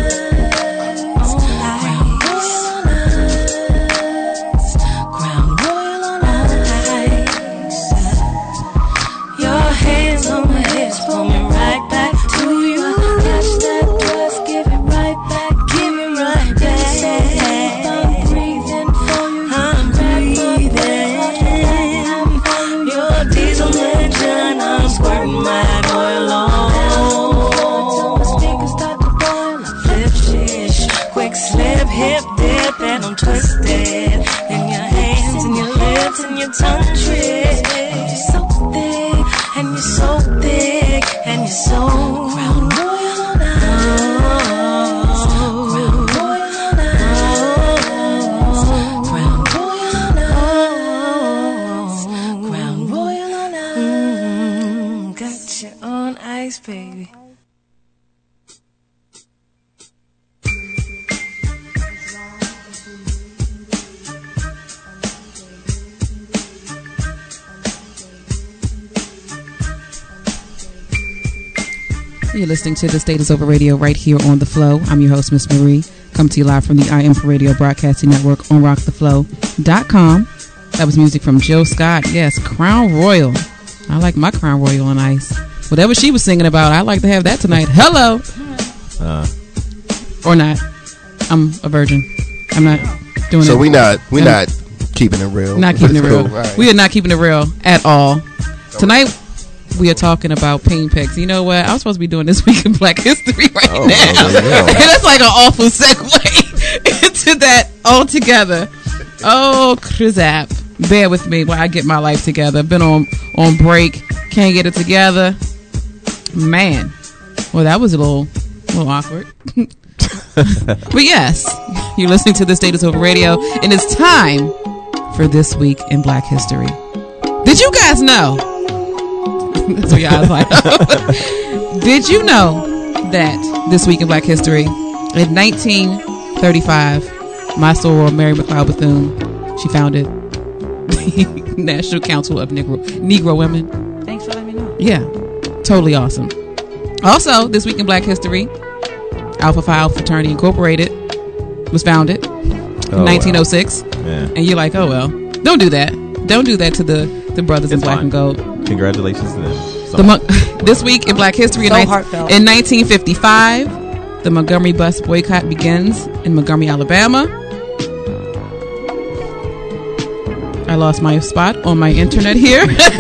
You're listening to The State is Over Radio right here on The Flow. I'm your host, Miss Marie. Come to you live from the I Am for Radio Broadcasting Network on rocktheflow.com. That was music from Jill Scott. Yes, Crown Royal. I like my Crown Royal on ice. Whatever she was singing about, I'd like to have that tonight. Hello. Or not. I'm a virgin. I'm not doing it. So we're not keeping it real. Not keeping it real. Cool. Right. We are not keeping it real at all. Tonight, we are talking about pain picks. You know what? I was supposed to be doing This Week in Black History now. And that's like an awful segue into that altogether. Oh, Chrizap. Bear with me while I get my life together. Been on break. Can't get it together. Man. Well, that was a little awkward. But yes, you're listening to The State is Over Radio, and it's time for This Week in Black History. Did you guys know? That's what your eyes like. Did you know that This Week in Black History, in 1935, my soror Mary McLeod Bethune, she founded the National Council of Negro Women. Thanks for letting me know. Yeah, totally awesome. Also, This Week in Black History, Alpha Phi Fraternity Incorporated was founded in 1906. Wow. Yeah. And you're like, oh, well, don't do that. Don't do that to the brothers in black and gold. Congratulations to them. This Week in Black History, in 1955, the Montgomery bus boycott begins in Montgomery, Alabama. I lost my spot on my internet here.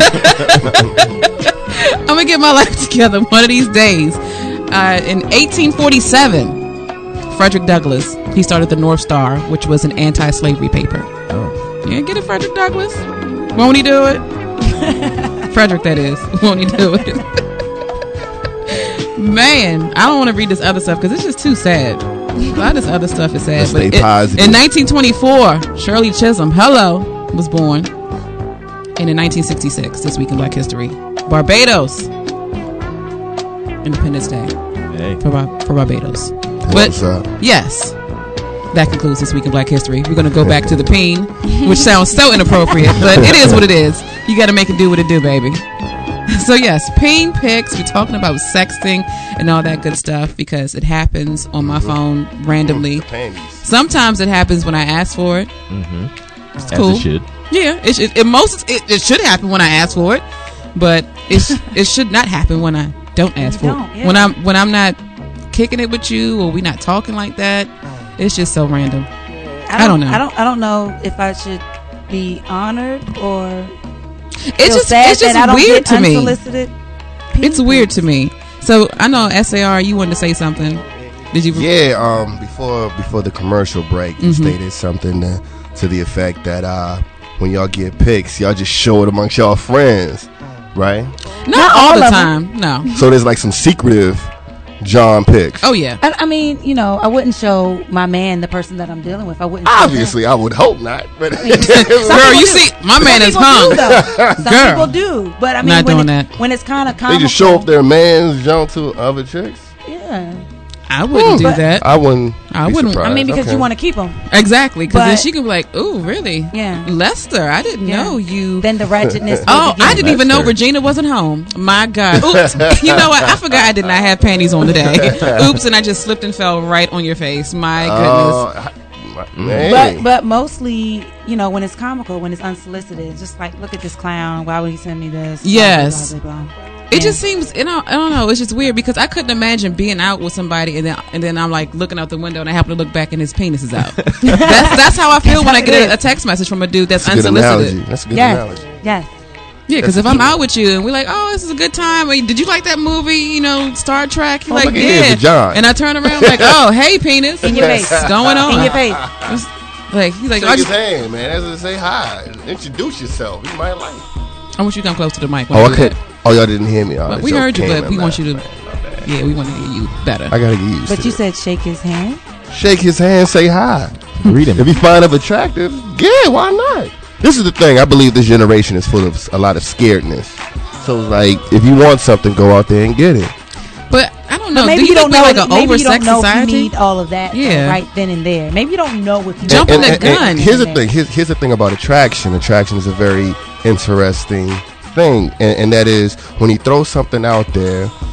I'm going to get my life together one of these days. In 1847, Frederick Douglass, he started the North Star, which was an anti-slavery paper. Oh. Yeah, get it, Frederick Douglass? Won't he do it? Frederick, that is. Won't he do it? Man, I don't want to read this other stuff because it's just too sad. A lot of this other stuff is sad. But in 1924, Shirley Chisholm, was born. And in 1966, This Week in Black History, Barbados, Independence Day for Barbados. But yes, that concludes This Week in Black History. We're going to go back to the peen, which sounds so inappropriate, but it is what it is. You got to make it do what it do, baby. So yes, peen pics. We're talking about sexting and all that good stuff because it happens on my phone randomly. Sometimes it happens when I ask for it. It's cool. As it should. Yeah, it should happen when I ask for it, but it should not happen when I don't ask for it. Yeah. When I'm not kicking it with you or we not talking like that, it's just so random. I don't know. I don't know if I should be honored or it's just weird to me. It's weird to me. So I know SAR, you wanted to say something. Did you? Yeah. Before the commercial break, you stated something to the effect that when y'all get pics, y'all just show it amongst y'all friends, right? Not all the time. No. So there's like some secretive John pics. Oh yeah. I mean, I wouldn't show my man, the person that I'm dealing with. I wouldn't. Obviously, I would hope not. But girl, you see, my man is hung. Some people do, but I mean, when it's kind of comical, they just show off their man's junk to other chicks. Yeah. I wouldn't do that. I wouldn't. Surprised. I mean, because you want to keep them. Exactly, because then she can be like, "Ooh, really? Yeah, Lester, I didn't know you." Then the ratchetness. I didn't even know Regina wasn't home. My God. Oops. You know what? I forgot I did not have panties on today. Oops, and I just slipped and fell right on your face. My goodness. But mostly, when it's comical, when it's unsolicited, it's just like, look at this clown. Why would he send me this? Yes. Blah, blah, blah, blah. It just seems, I don't know. It's just weird because I couldn't imagine being out with somebody and then I'm like looking out the window and I happen to look back and his penis is out. that's how I feel when I get a text message from a dude that's unsolicited. That's a good analogy. Yes. Yeah, because if I'm out with you and we're like, oh, this is a good time. Did you like that movie, Star Trek? You're like, yeah. And I turn around like, oh, hey, penis. In your face. What's going on? In your face. He's like, shake his hand, man. As I say hi. Introduce yourself. You might like it. I want you to come close to the mic. Oh, y'all didn't hear me. We heard you, but we want you to. Yeah, we want to hear you better. I gotta get used. But you said shake his hand. Shake his hand. Say hi. Read him. If you find him attractive, yeah, why not? This is the thing. I believe this generation is full of a lot of scaredness. So like, if you want something, go out there and get it. But I don't know. Maybe you don't know. Like an maybe you don't know society? if you need all of that. Right then and there. Maybe you don't know if you jumping the gun. And here's the thing. Here's the thing about attraction. Attraction is a very interesting thing, and that is when you throw something out there,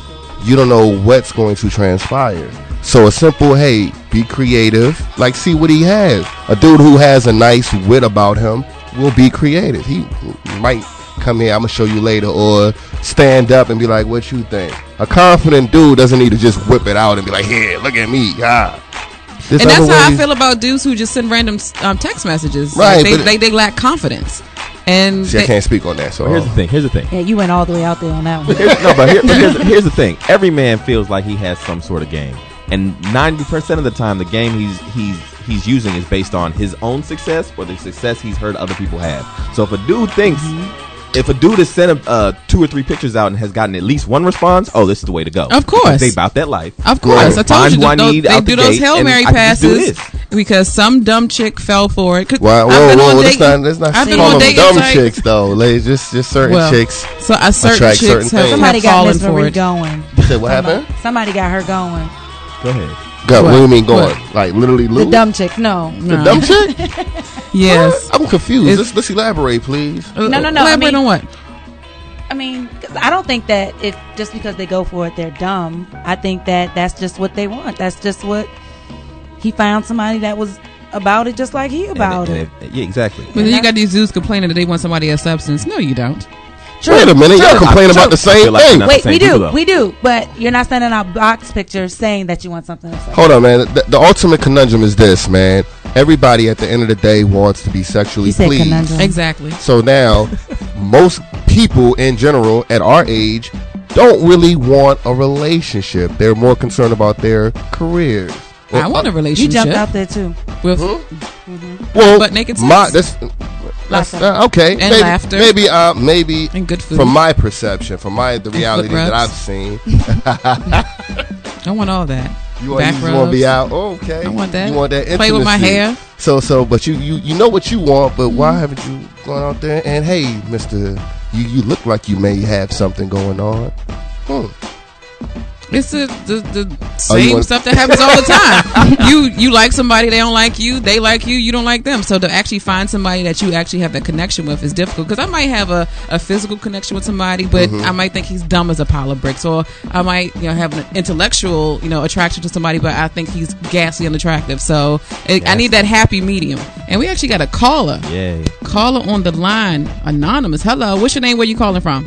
you don't know what's going to transpire. So a simple, hey, be creative. Like, see what he has. A dude who has a nice wit about him will be creative. He might come here, I'm going to show you later, or stand up and be like, what you think? A confident dude doesn't need to just whip it out and be like, here, look at me. And that's how I feel about dudes who just send random text messages. Right. Like they lack confidence. And see, I can't speak on that. So here's the thing. Yeah, you went all the way out there on that one. Here's the thing. Every man feels like he has some sort of game, and 90% of the time, the game he's using is based on his own success or the success he's heard other people have. So if a dude thinks, if a dude has sent 2 or 3 pictures out and has gotten at least one response, oh, this is the way to go. Of course, they about that life. Of course, I told you they do those Hail Mary passes because some dumb chick fell for it. Whoa, let's not call them dumb chicks though. Like, just certain chicks. So certain chicks somebody got Miss Marie going. You said what happened? Somebody got her going. Go ahead. What do you mean going? Like literally the dumb chick? No. The dumb chick? Yes. I'm confused. Let's elaborate, please. No. Elaborate on what? I mean, I don't think that if just because they go for it, they're dumb. I think that that's just what they want. That's just what he found, somebody that was about it just like he about it. Yeah, exactly. But then you got these dudes complaining that they want somebody else's substance. No, you don't. True. Wait a minute, y'all complain about the same thing. Wait, we do, but you're not sending out box pictures saying that you want something else. Hold on, man. The ultimate conundrum is this, man. Everybody at the end of the day wants to be sexually pleased. Conundrum. Exactly. So now, most people in general at our age don't really want a relationship. They're more concerned about their careers. I want a relationship. You jumped out there too. With well, but naked sex. Okay, and laughter, maybe, and good food. From my perception, from the reality that I've seen. I want all that. You want to be out? Oh, okay. I want that. You want that intimacy. Play with my hair. So, but you know what you want, but why haven't you gone out there and hey, Mister, you look like you may have something going on. It's the same stuff that happens all the time. You like somebody, they don't like you. They like you, you don't like them. So to actually find somebody that you actually have that connection with is difficult. Because I might have a physical connection with somebody, but I might think he's dumb as a pile of bricks. Or I might have an intellectual attraction to somebody, but I think he's gassy and unattractive. So I need that happy medium. And we actually got a caller. Yay. Caller on the line, anonymous. Hello, what's your name? Where you calling from?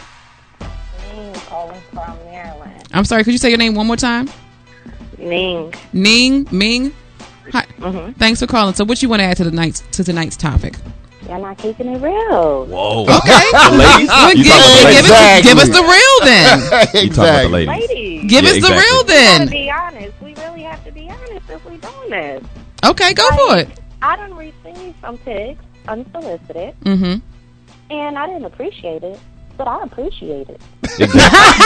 I'm sorry, could you say your name one more time? Ming. Ming? Hi. Thanks for calling. So what you want to add to tonight's topic? Y'all not keeping it real. Whoa. Okay. Ladies? Give us the real then. You talking about the ladies. Give us the real then. To be honest, we really have to be honest if we're doing this. Okay, go for it. I done received some pics unsolicited. Mm-hmm. And I didn't appreciate it. But I appreciate it. Exactly.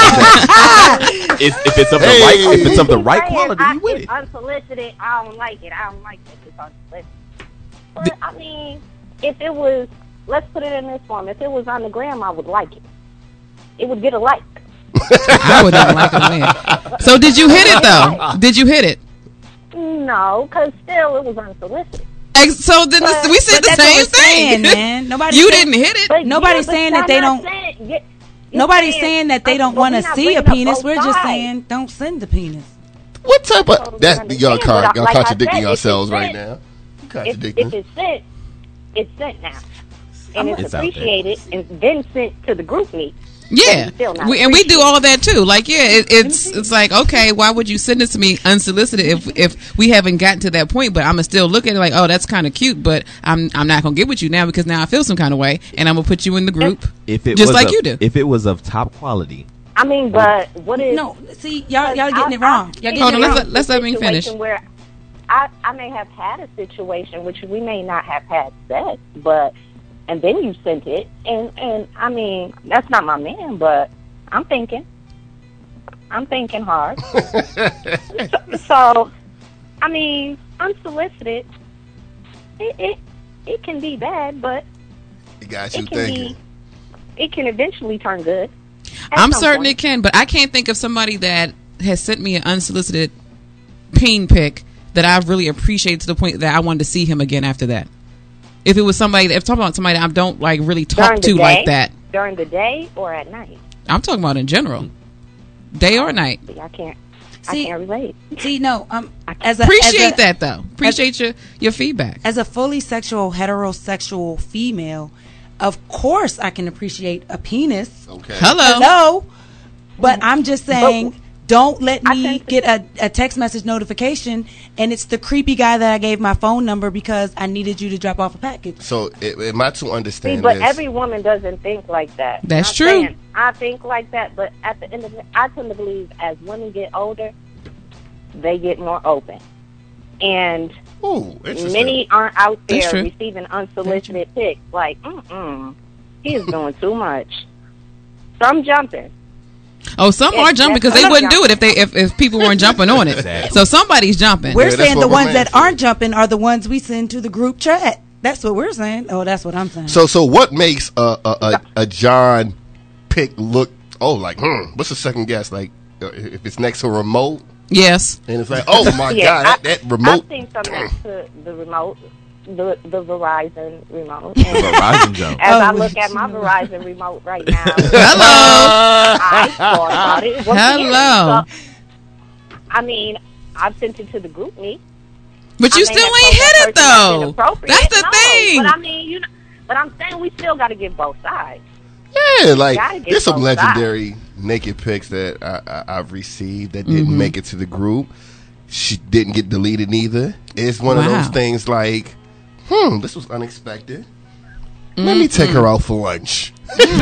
if it's of the right quality, you with it. Unsolicited, I don't like it. I don't like it. It's unsolicited. But I mean, if it was, let's put it in this form. If it was on the gram, I would like it. It would get a like. I would not like it, man. So did you hit it though? Did you hit it? No, because still it was unsolicited. So then we said the same thing, man. You didn't hit it. Nobody's saying that they don't. Nobody's saying that they don't want to see a penis. We're just saying don't send the penis. What type of y'all contradicting yourselves right now? Contradicting. If it's sent, it's sent now, and it's appreciated, and then sent to the group meet. Yeah, we do all that too. Like, it's like, okay, why would you send this to me unsolicited if we haven't gotten to that point? But I'm gonna still look at it like, oh, that's kind of cute, but I'm not gonna get with you now because now I feel some kind of way, and I'm gonna put you in the group just like you do. If it was of top quality, I mean, but what is? No, see, y'all getting it wrong. Hold on, let's let me finish. Where I may have had a situation which we may not have had sex, but. And then you sent it, and I mean, that's not my man, but I'm thinking hard. so, I mean, unsolicited, it can be bad, but it got you thinking. It can eventually turn good. I'm certain it can, but I can't think of somebody that has sent me an unsolicited peen pic that I really appreciate to the point that I wanted to see him again after that. If it was somebody, if talking about somebody that I don't like really talk to like that during the day or at night. I'm talking about in general. day or night. See, I can't See- relate. See, no, Appreciate that though. Appreciate your feedback. As a fully sexual, heterosexual female, of course I can appreciate a penis. Okay. Hello. But I'm just saying, don't let I me think- get a text message notification and it's the creepy guy that I gave my phone number because I needed you to drop off a package. So, am I to See, understand but this? every woman doesn't think like that. That's I'm true. saying, I think like that, but at the end of it, I tend to believe as women get older, they get more open. And Ooh, interesting. many aren't out That's there true. receiving unsolicited pics. Like, he is doing too much. So I'm jumping. Oh, some are jumping because they wouldn't do it if people weren't jumping on it. Exactly. So somebody's jumping. We're that's saying what the we're ones saying, that too. aren't jumping are the ones we send to the group chat. That's what we're saying. Oh, that's what I'm saying. So what makes a John pick look? Oh, like what's the second guess? Like if it's next to a remote Yes. and it's like, oh my Yeah, god, that remote. I've seen some next to the remote, the Verizon remote. Verizon jump. As I Oh, look at my Verizon remote right now, Hello. I thought about it. Hello. So, I mean, I've sent it to the group me. But you I may still have ain't told that hit it person that's though. inappropriate. That's the No, thing. But I mean, but I'm saying we still got to give both sides. Yeah, like Gotta get there's some both sides. legendary naked pics that I've received that didn't make it to the group. She didn't get deleted either. It's one of those Wow. things like, this was unexpected. Let me take her out for lunch. And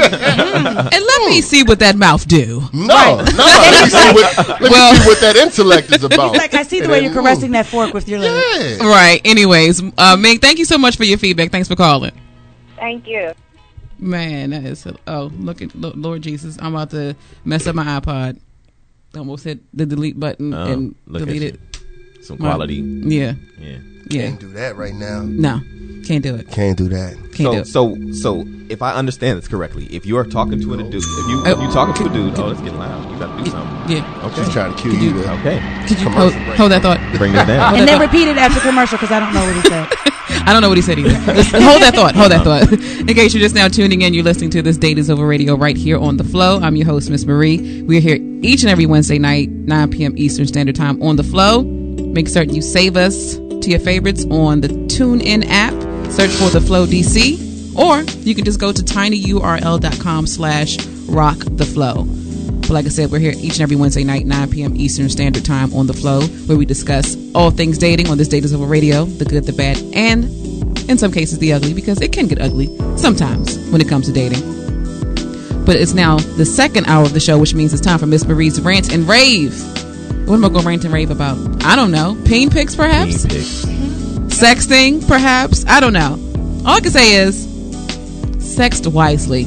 let me see what that mouth do. No, let me see what that intellect is about. Like, I see the way you're caressing that fork with your lips. Yeah. Right. Anyways, Meg, thank you so much for your feedback. Thanks for calling. Thank you. Man, that is Lord Jesus, I'm about to mess up my iPod. Almost hit the delete button and look at delete you. it. Some quality. Yeah. Yeah. Can't do that right now. No, can't do it. Can't do that. Can't do it. So if I understand this correctly, if you are talking to a dude, if you talking to a dude, let's get loud. You got to do something. Yeah. Okay. She's trying to cue you to Okay. Could you Commercial break. hold that thought? Bring this down. And then repeat it after commercial because I don't know what he said. I don't know what he said either. Just hold that thought. Hold that thought. In case you're just now tuning in, you're listening to This Date Is Over Radio right here on The Flow. I'm your host, Miss Marie. We're here each and every Wednesday night, 9 p.m. Eastern Standard Time on The Flow. Make certain you save us to your favorites on the TuneIn app. Search for The Flow DC. Or you can just go to tinyurl.com/rocktheflow. But like I said, we're here each and every Wednesday night, 9 p.m. Eastern Standard Time on The Flow, where we discuss all things dating on This Date Is Over Radio, the good, the bad, and in some cases the ugly, because it can get ugly sometimes when it comes to dating. But it's now the second hour of the show, which means it's time for Miss Marie's Rant and Rave. What am I going to rant and rave about? I don't know. Peen pics, perhaps? Sexting, perhaps? I don't know. All I can say is sext wisely.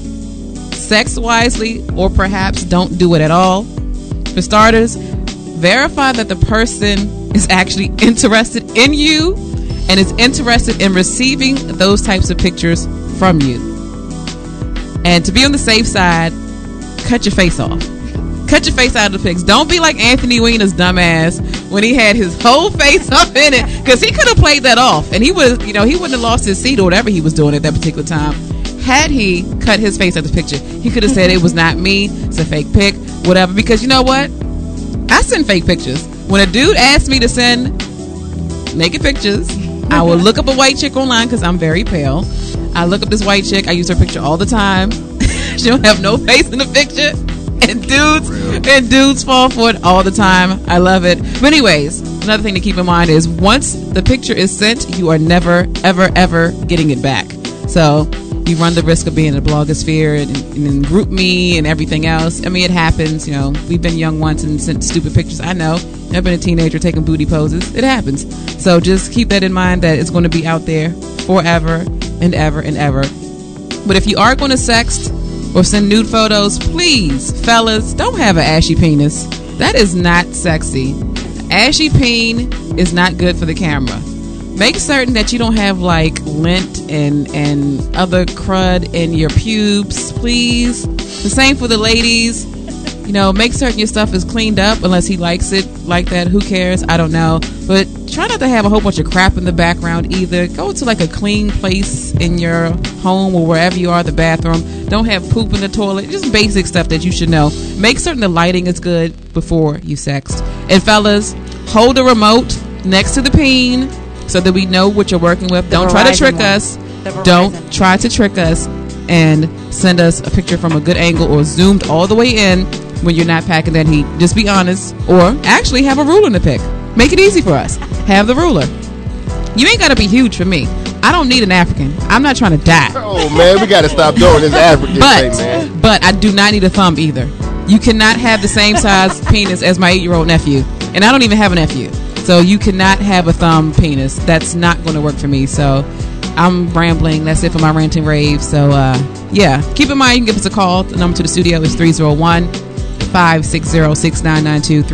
Sex wisely, or perhaps don't do it at all. For starters, verify that the person is actually interested in you and is interested in receiving those types of pictures from you. And to be on the safe side, cut your face off. Cut your face out of the pics. Don't be like Anthony Weiner's dumbass when he had his whole face up in it, because he could have played that off and he would, he wouldn't have lost his seat or whatever he was doing at that particular time. Had he cut his face out of the picture, he could have said it was not me, it's a fake pic, whatever. Because you know what? I send fake pictures. When a dude asks me to send naked pictures, I will look up a white chick online because I'm very pale. I look up this white chick. I use her picture all the time. She don't have no face in the picture. And dudes fall for it all the time. I love it. But anyways, another thing to keep in mind is once the picture is sent, you are never, ever, ever getting it back. So you run the risk of being in the blogosphere and group me and everything else. I mean, it happens. We've been young once and sent stupid pictures. I know. I've been a teenager taking booty poses. It happens. So just keep that in mind that it's going to be out there forever and ever and ever. But if you are going to sext or send nude photos, please, fellas, don't have an ashy penis. That is not sexy. Ashy peen is not good for the camera. Make certain that you don't have like lint and other crud in your pubes, please. The same for the ladies. Make certain your stuff is cleaned up. Unless he likes it like that, who cares? I don't know. But try not to have a whole bunch of crap in the background either. Go to like a clean place in your home or wherever you are, the bathroom. Don't have poop in the toilet. Just basic stuff that you should know. Make certain the lighting is good before you sext. And fellas, hold the remote next to the peen so that we know what you're working with. Don't try to trick us. Don't try to trick us and send us a picture from a good angle or zoomed all the way in when you're not packing that heat. Just be honest. Or actually have a ruler to pick. Make it easy for us. Have the ruler. You ain't got to be huge for me. I don't need an African. I'm not trying to die. Oh, man, we got to stop doing this African thing, man. But I do not need a thumb either. You cannot have the same size penis as my 8-year-old nephew. And I don't even have a nephew. So you cannot have a thumb penis. That's not going to work for me. So I'm rambling. That's it for my rant and rave. So, yeah. Keep in mind, you can give us a call. The number to the studio is 301-560-6992.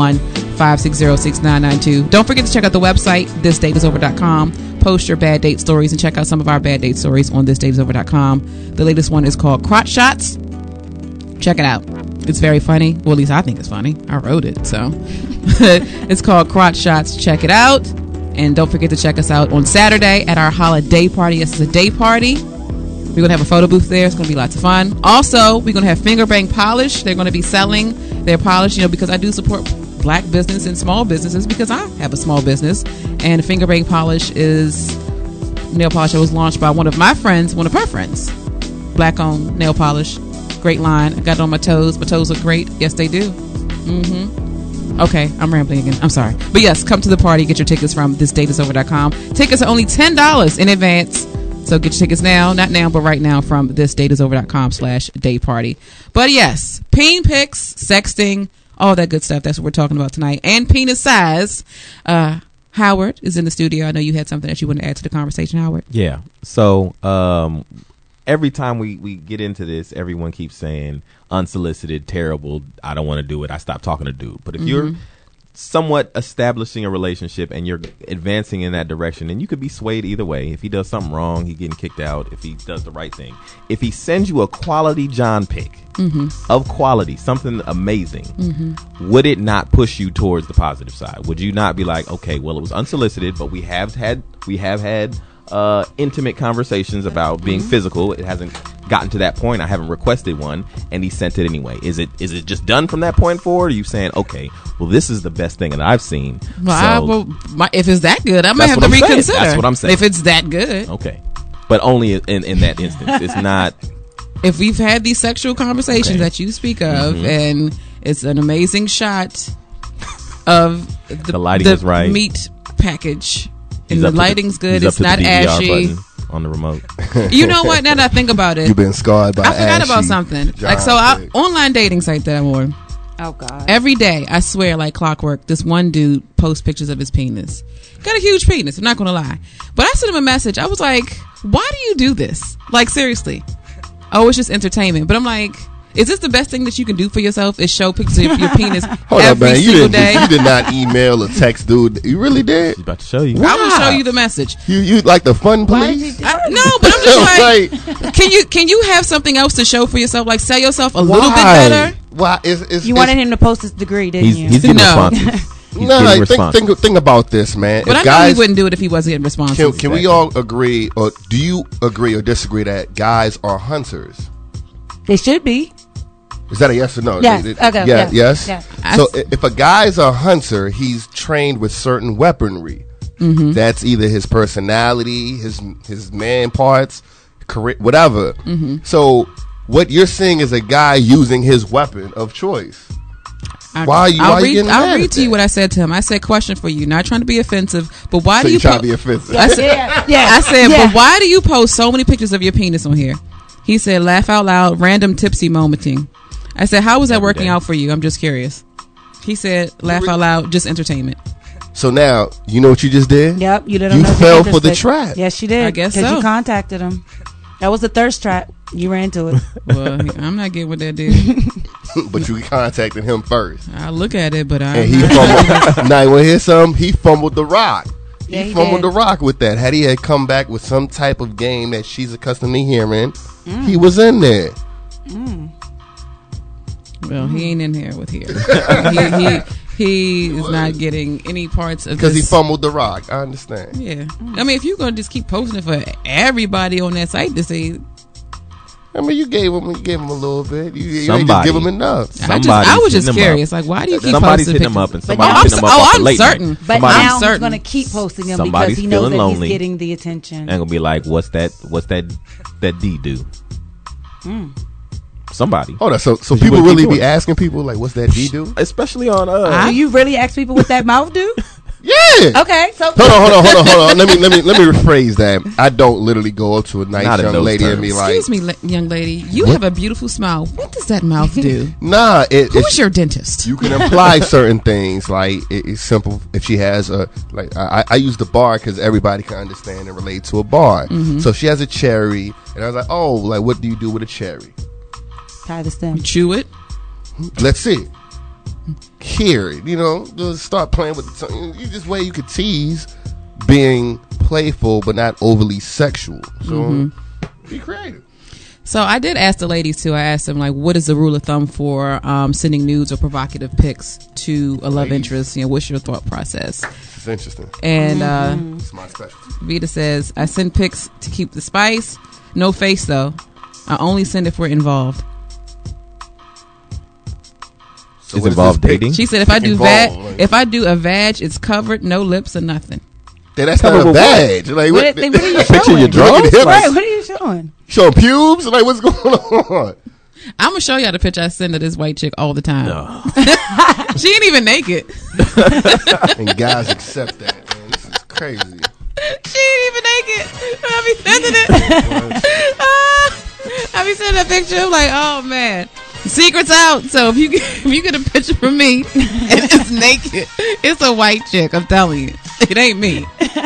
301-560-6992. Don't forget to check out the website, thisdateisover.com. Post your bad date stories and check out some of our bad date stories on thisdateisover.com. The latest one is called Crotch Shots. Check it out. It's very funny. Well, at least I think it's funny. I wrote it, so. It's called Crotch Shots. Check it out. And don't forget to check us out on Saturday at our holiday party. This is a day party. We're going to have a photo booth there. It's going to be lots of fun. Also, we're going to have Finger Bang Polish. They're going to be selling their polish, because I do support black business and small businesses because I have a small business. And Finger Bang Polish is nail polish that was launched by one of her friends, black-owned nail polish. Great line. I got it on my toes. My toes look great. Yes, they do. Okay, I'm rambling again. I'm sorry. But yes, come to the party. Get your tickets from thisdateisover.com. Tickets are only $10 in advance. So get your tickets now. Not now, but right now from thisdateisover.com/day party. But yes, peen pics, sexting, all that good stuff. That's what we're talking about tonight. And penis size. Howard is in the studio. I know you had something that you want to add to the conversation, Howard. Yeah. So every time we get into this, everyone keeps saying unsolicited, terrible, I don't want to do it, I stopped talking to dude. But if you're somewhat establishing a relationship and you're advancing in that direction, and you could be swayed either way. If he does something wrong, he's getting kicked out. If he does the right thing, if he sends you a quality John pic of quality, something amazing, would it not push you towards the positive side? Would you not be like, okay, well, it was unsolicited, but we have had intimate conversations about being physical. It hasn't gotten to that point. I haven't requested one, and he sent it anyway. Is it just done from that point forward? Or are you saying, okay, well, this is the best thing that I've seen? Well, if it's that good, I might have to reconsider. That's what I'm saying. If it's that good, okay, but only in that instance. It's not. If we've had these sexual conversations that you speak of, and it's an amazing shot of the lighting is right, meat package. And the lighting's good. It's not ashy. On the remote. You know what? Now that I think about it, you've been scarred by. I forgot about something. Online dating site that I'm on. Oh God! Every day, I swear, like clockwork, this one dude posts pictures of his penis. Got a huge penis. I'm not gonna lie, but I sent him a message. I was like, "Why do you do this? Like seriously? Oh, it's just entertainment." But I'm like, is this the best thing that you can do for yourself? Is show pictures of your penis every single day? You did not email or text, dude. You really did. She's about to show you. I will show you the message. You like the fun, please? No, but I'm just like, can you have something else to show for yourself? Like sell yourself a little bit better. Why? You wanted him to post his degree, didn't you? He's getting responses. Think about this, man. But I know he wouldn't do it if he wasn't getting responses. Can we all agree, or do you agree or disagree that guys are hunters? They should be. Is that a yes or no? Yes. Okay. Yeah. Yes. Yeah. So if a guy's a hunter, he's trained with certain weaponry. That's either his personality, his man parts, career, whatever. So what you're seeing is a guy using his weapon of choice. I'll read to you what I said to him. I said, question for you, not trying to be offensive, but why do you try to be offensive? I said, but why do you post so many pictures of your penis on here? He said, laugh out loud, random tipsy momenting. I said, how was that working out for you? I'm just curious. He said, laugh out loud, just entertainment. So now, you know what you just did? Yep, you did. You fell for the trap. Yes, you did. I guess so. Because you contacted him. That was the thirst trap. You ran to it. Well, I'm not getting what that did. But you contacted him first. I look at it, but and he fumbled. Now you want to hear something? He fumbled the rock. Yeah, he fumbled the rock with that. Had he had come back with some type of game that she's accustomed to hearing, he was in there. Well, he ain't in here with here. He is not getting any parts of Because he this. fumbled the rock. I understand. Yeah. I mean, if you're going to just keep posting it for everybody on that site to see. I mean, you gave him a little bit. You ain't Somebody. just give him enough. I was just curious. Like, why do you keep Somebody's posting hitting him up, pictures? and But somebody's hitting him up. off the I'm late night. certain. But Somebody- now I'm he's certain. going to keep posting them Somebody's because he knows feeling that lonely. he's getting the attention. And gonna be like, what's that D do? Somebody. Hold on. So You people would really keep be doing it. asking people, like, what's that D do? Especially on Do you really ask people what that mouth do? Yeah. Okay, so Hold on. Let me rephrase that. I don't literally go up to a nice Not in young those lady and terms. be like, Excuse me, young lady. You have a beautiful smile. What does that mouth do? nah. Who's your dentist? You can imply certain things, like it's simple. If she has a like, I use the bar because everybody can understand and relate to a bar. So she has a cherry, and I was like, oh, like what do you do with a cherry? tie the stem. Chew it. Let's see. Hear it, just start playing with the tongue. You just way you could tease, being playful but not overly sexual. So be creative. So I did ask the ladies too. I asked them like, what is the rule of thumb for sending nudes or provocative pics to a love interest? What's your thought process? It's interesting. And It's my specialty. Vita says, I send pics to keep the spice. No face though. I only send if we're involved. So Is what involved this pic- dating? She said, if I do Involved, like- if I do a vag, it's covered, no lips or nothing. That's Covered not a with badge. Like What are you Picture showing? your draws? Look at Right, hips. what are you showing? Showing pubes? Like what's going on? I'm gonna show y'all the picture I send to this white chick all the time. She ain't even naked. And guys accept that, man. This is crazy. She ain't even naked. I be sending it. I be sending a picture. I'm like, oh man, secret's out. So if you get a picture from me and it's naked, it's a white chick. I'm telling you, it ain't me.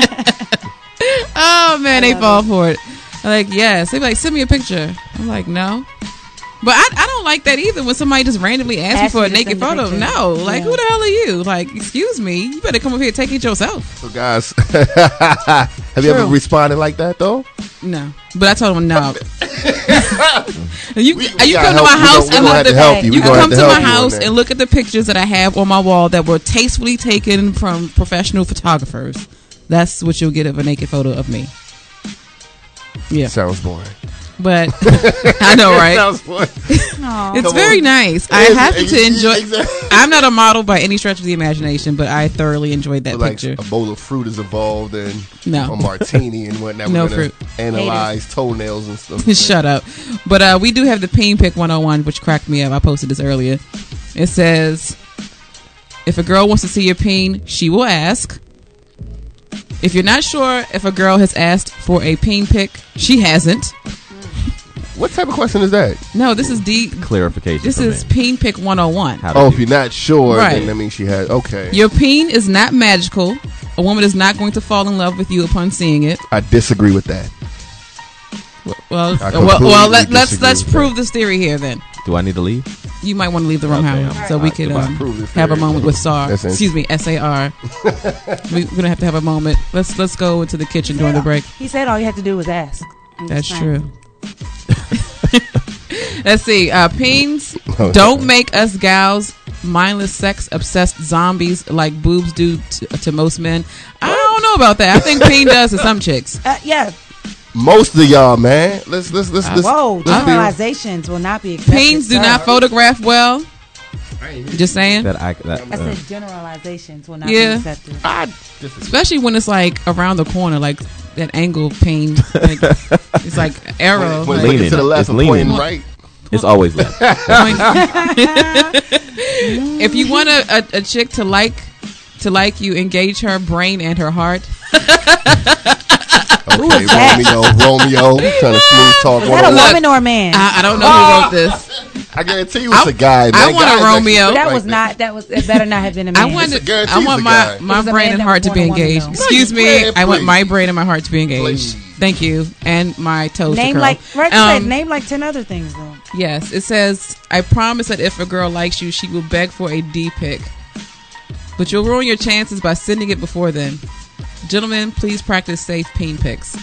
Oh man, they fall for it. I'm like, yes. They be like, send me a picture. I'm like, no. But I don't like that either when somebody just randomly asks me Ask for a you to naked send the photo. picture. No. Like, Yeah. who the hell are you? Like, excuse me. You better come over here and take it yourself. So guys, have you ever responded like that though? No. But I told him no. You We come gotta to my help- we house gonna and look have at to help you. We You gonna come have to to my help you on house that. and look at the pictures that I have on my wall that were tastefully taken from professional photographers. That's what you'll get of a naked photo of me. Yeah. Sounds boring. But I know, right? Sounds boring. It's Come very on. nice. I happen to enjoy. Exactly. I'm not a model by any stretch of the imagination, but I thoroughly enjoyed that Like picture. a bowl of fruit is involved and No. a martini and whatnot. No We're gonna fruit. analyze toenails and stuff. Shut up. But we do have the Peen Pick 101, which cracked me up. I posted this earlier. It says, if a girl wants to see your peen, she will ask. If you're not sure if a girl has asked for a peen pick, she hasn't. What type of question is that? No, this is Clarification. This from is me. Peen Pick 101. How to Oh, do- if you're not sure, Right. then that means she has. Okay. Your peen is not magical. A woman is not going to fall in love with you upon seeing it. I disagree with that. Well, I completely let's disagree with prove this theory here. Then Do I need to leave? you might want to leave the room, Okay, Howard, so we could let's prove this have a theory. moment with SAR. That's Excuse me, SAR. We're gonna have to have a moment. Let's go into the kitchen during the break. He said all you have to do was ask. I'm That's just saying. true. Let's see. Peens don't make us gals mindless, sex obsessed zombies like boobs do to most men. I don't know about that. I think peen does to some chicks. Yeah. Most of y'all, man. Let's Whoa, let's be- generalizations will not be accepted. Peens do sir. not photograph well. Just saying. I said generalizations will not Yeah. be accepted. Especially when it's like around the corner, like that angle pane. Like, it's like arrow. When like, looking to the left It's and leaning. pointing right. It's always left. if you want a chick to like you, engage her brain and her heart. Okay, Romeo, trying to smooth talk. Is that a Look, woman or a man? I don't know who wrote this. I guarantee you it's a guy. Man. I want a Guys Romeo. actually that like was not. That was. It better not have been a man. I want It's a guarantee I it's want a my guy. my It was a brain man and that heart to was be born a woman, engaged. though. Excuse me, Man, I want please. my brain and my heart to be engaged. Please. Thank you, and my toes Name to curl. like name like 10 other things though. Yes, it says, I promise that if a girl likes you, she will beg for a D pic. But you'll ruin your chances by sending it before then. Gentlemen, please practice safe peen pics.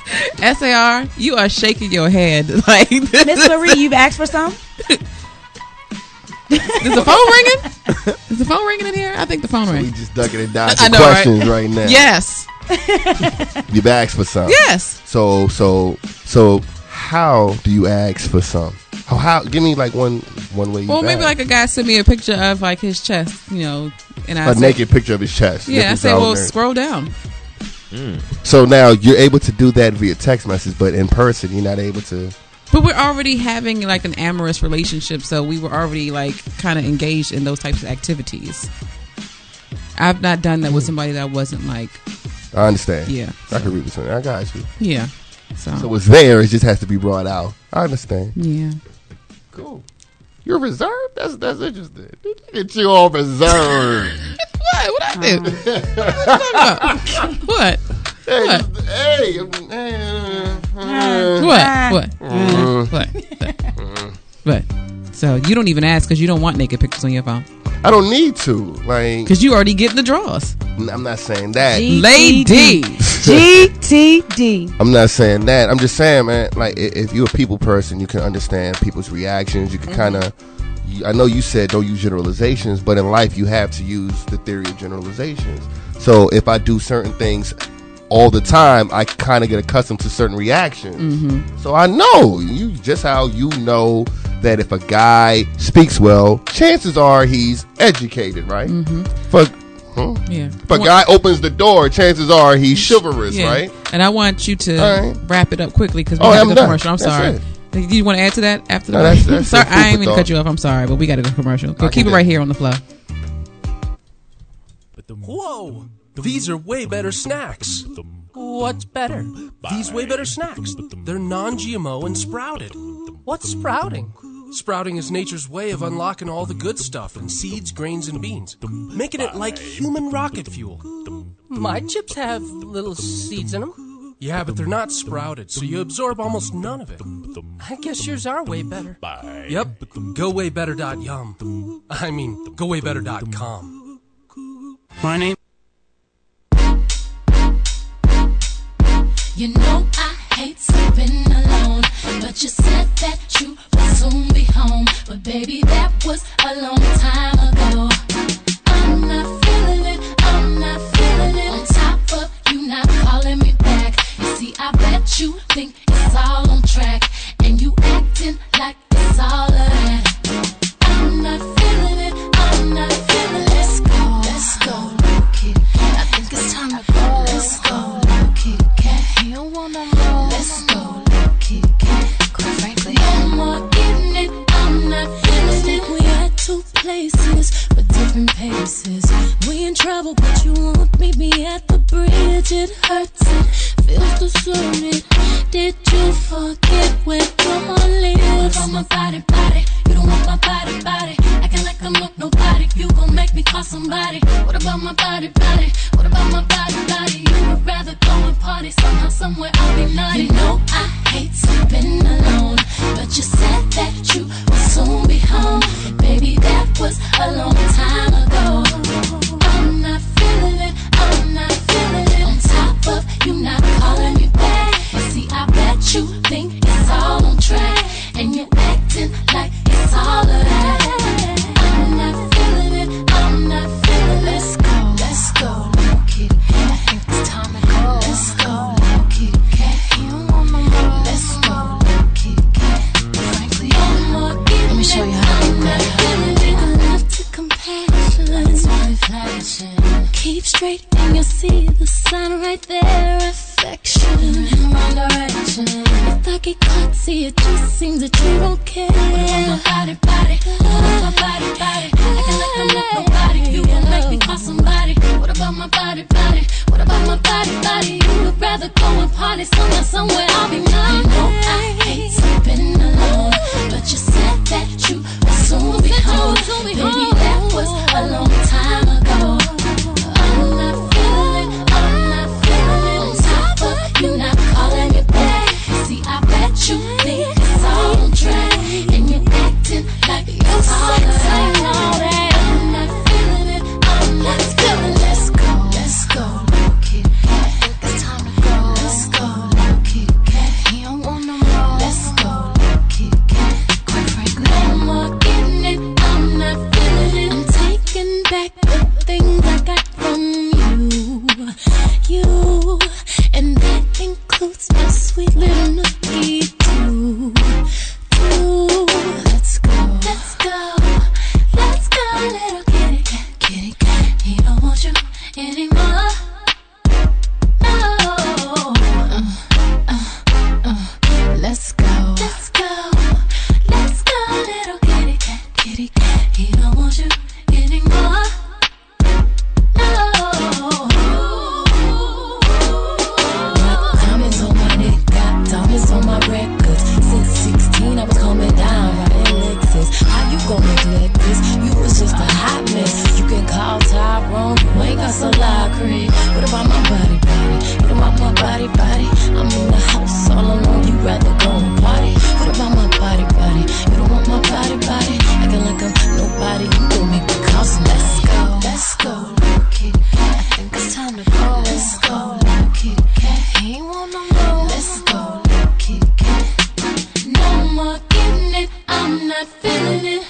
SAR, you are shaking your head. Like Miss Marie, you've asked for some? Is the phone ringing? Is the phone ringing in here? I think the phone We rang. just ducking it down I to know, questions right now. Yes. You've asked for some. Yes. So how do you ask for some? How? Give me like one way. Well, maybe like a guy sent me a picture of like his chest, and I a said, naked picture of his chest. Yeah, I nipples say, out well, and everything. scroll down. So now you're able to do that via text message, but in person you're not able to. But we're already having like an amorous relationship, so we were already like kind of engaged in those types of activities. I've not done that with somebody that wasn't like. I understand. Yeah. I can read this one. I got you. Yeah. So it's there. It just has to be brought out. I understand. Yeah. Cool. You're reserved? That's interesting. Look at you all reserved. What? What I did? What? Hey, What? So you don't even ask because you don't want naked pictures on your phone. I don't need to. Like, because you already getting the draws. I'm not saying that. Lady. GTD. I'm not saying that. I'm just saying, man, like, if you're a people person, you can understand people's reactions. You can kind of, I know you said don't use generalizations, but in life you have to use the theory of generalizations. So if I do certain things all the time, I kind of get accustomed to certain reactions. So I know you, just how you know that if a guy speaks well, chances are he's educated, right? If a guy opens the door, chances are he's chivalrous, right? And I want you to wrap it up quickly because we got to go commercial. I'm sorry. Do you want to add to that after the break? that's sorry, I ain't mean to cut you off. I'm sorry, but we got to go commercial. Go keep it right here on the flow. Whoa! These are way better snacks. What's better? These way better snacks. They're non-GMO and sprouted. What's sprouting? Sprouting is nature's way of unlocking all the good stuff in seeds, grains, and beans, making it like human rocket fuel. My chips have little seeds in them. Yeah, but they're not sprouted, so you absorb almost none of it. I guess yours are way better. Yep, gowaybetter.yum. I mean, gowaybetter.com. My name. You know I hate sleeping alone, but you said that you would soon be home. But baby, that was a long time ago. I'm not feeling it, I'm not feeling it. On top of you not calling me back. You see, I bet you think it's all on track, and you acting like it's all of that. I'm not feeling it, I'm not feeling it. Let's go, little kitty. I think it's time to go. Let's go, little kitty cat. You don't want no more. Let's go, little kitty cat. Quite frankly, no more getting it. I'm not feeling it. We at two places but different paces. We in trouble, but you won't meet me at the bridge. It hurts, it feels deserted. Did you forget where your lives? What about my body? You don't want my body. Acting like I'm not nobody. You gon' make me call somebody. What about my body? What about my body? You would rather go and party somehow, somewhere I'll be naughty. You know I hate sleeping alone, but you said that you would soon be home. Baby, that was a long time ago. I'm not feeling it, I'm not feeling it. On top of you not calling me back. See, I bet you think it's all on track, and you acting like it's all of that. I'm not feeling it, I'm not feeling it. Let's go, little kitty cat. I think it's time to go. Let's go, little kitty cat. You don't want no more. Let's go, little kitty cat. Frankly, no more getting. Let me show you how to get that. I love to compassion. It's really flashing. Keep straight and you'll see the sign right there. Affection in the wrong direction. If I get caught, see it just seems that you don't care. What about my body? What about my body? Acting like I'm not nobody. You gon' make me call somebody. What about my body? What about my body? You would rather go and party somewhere I'll be mine. You know I hate sleeping alone, but you said that you would soon be home. Baby, that was a long time ago. I'm not feeling it, I'm not feeling it. On top of you not calling me back. See, I bet you think it's all on track, and you're acting like it's all of that. I'm not feeling it, I'm not feeling it. Let's go, little kitty cat. I think it's time to go. Let's go, little kitty cat. things I got from you, and that includes my sweet little nookie too. Let's go, little kitty cat. He don't want you anymore. No. Let's go, little kitty cat. He don't want you anymore. Diamonds on my neck, got diamonds on my records. Since 16, I was coming down riding Lexus. How you gon' neglect this? You was just a hot mess. You can call Tyrone, you ain't got some lacquer. What about my body? What about my body? I'm in the house all alone, you rather go and party. What about my body? You don't want my body. Acting like I'm nobody, you gon' make me call some. Let's go, little kitty cat. I think it's time to go. Let's go, little kitty cat. He ain't want no more. Let's go, little kitty cat. No more getting it, I'm not feeling it.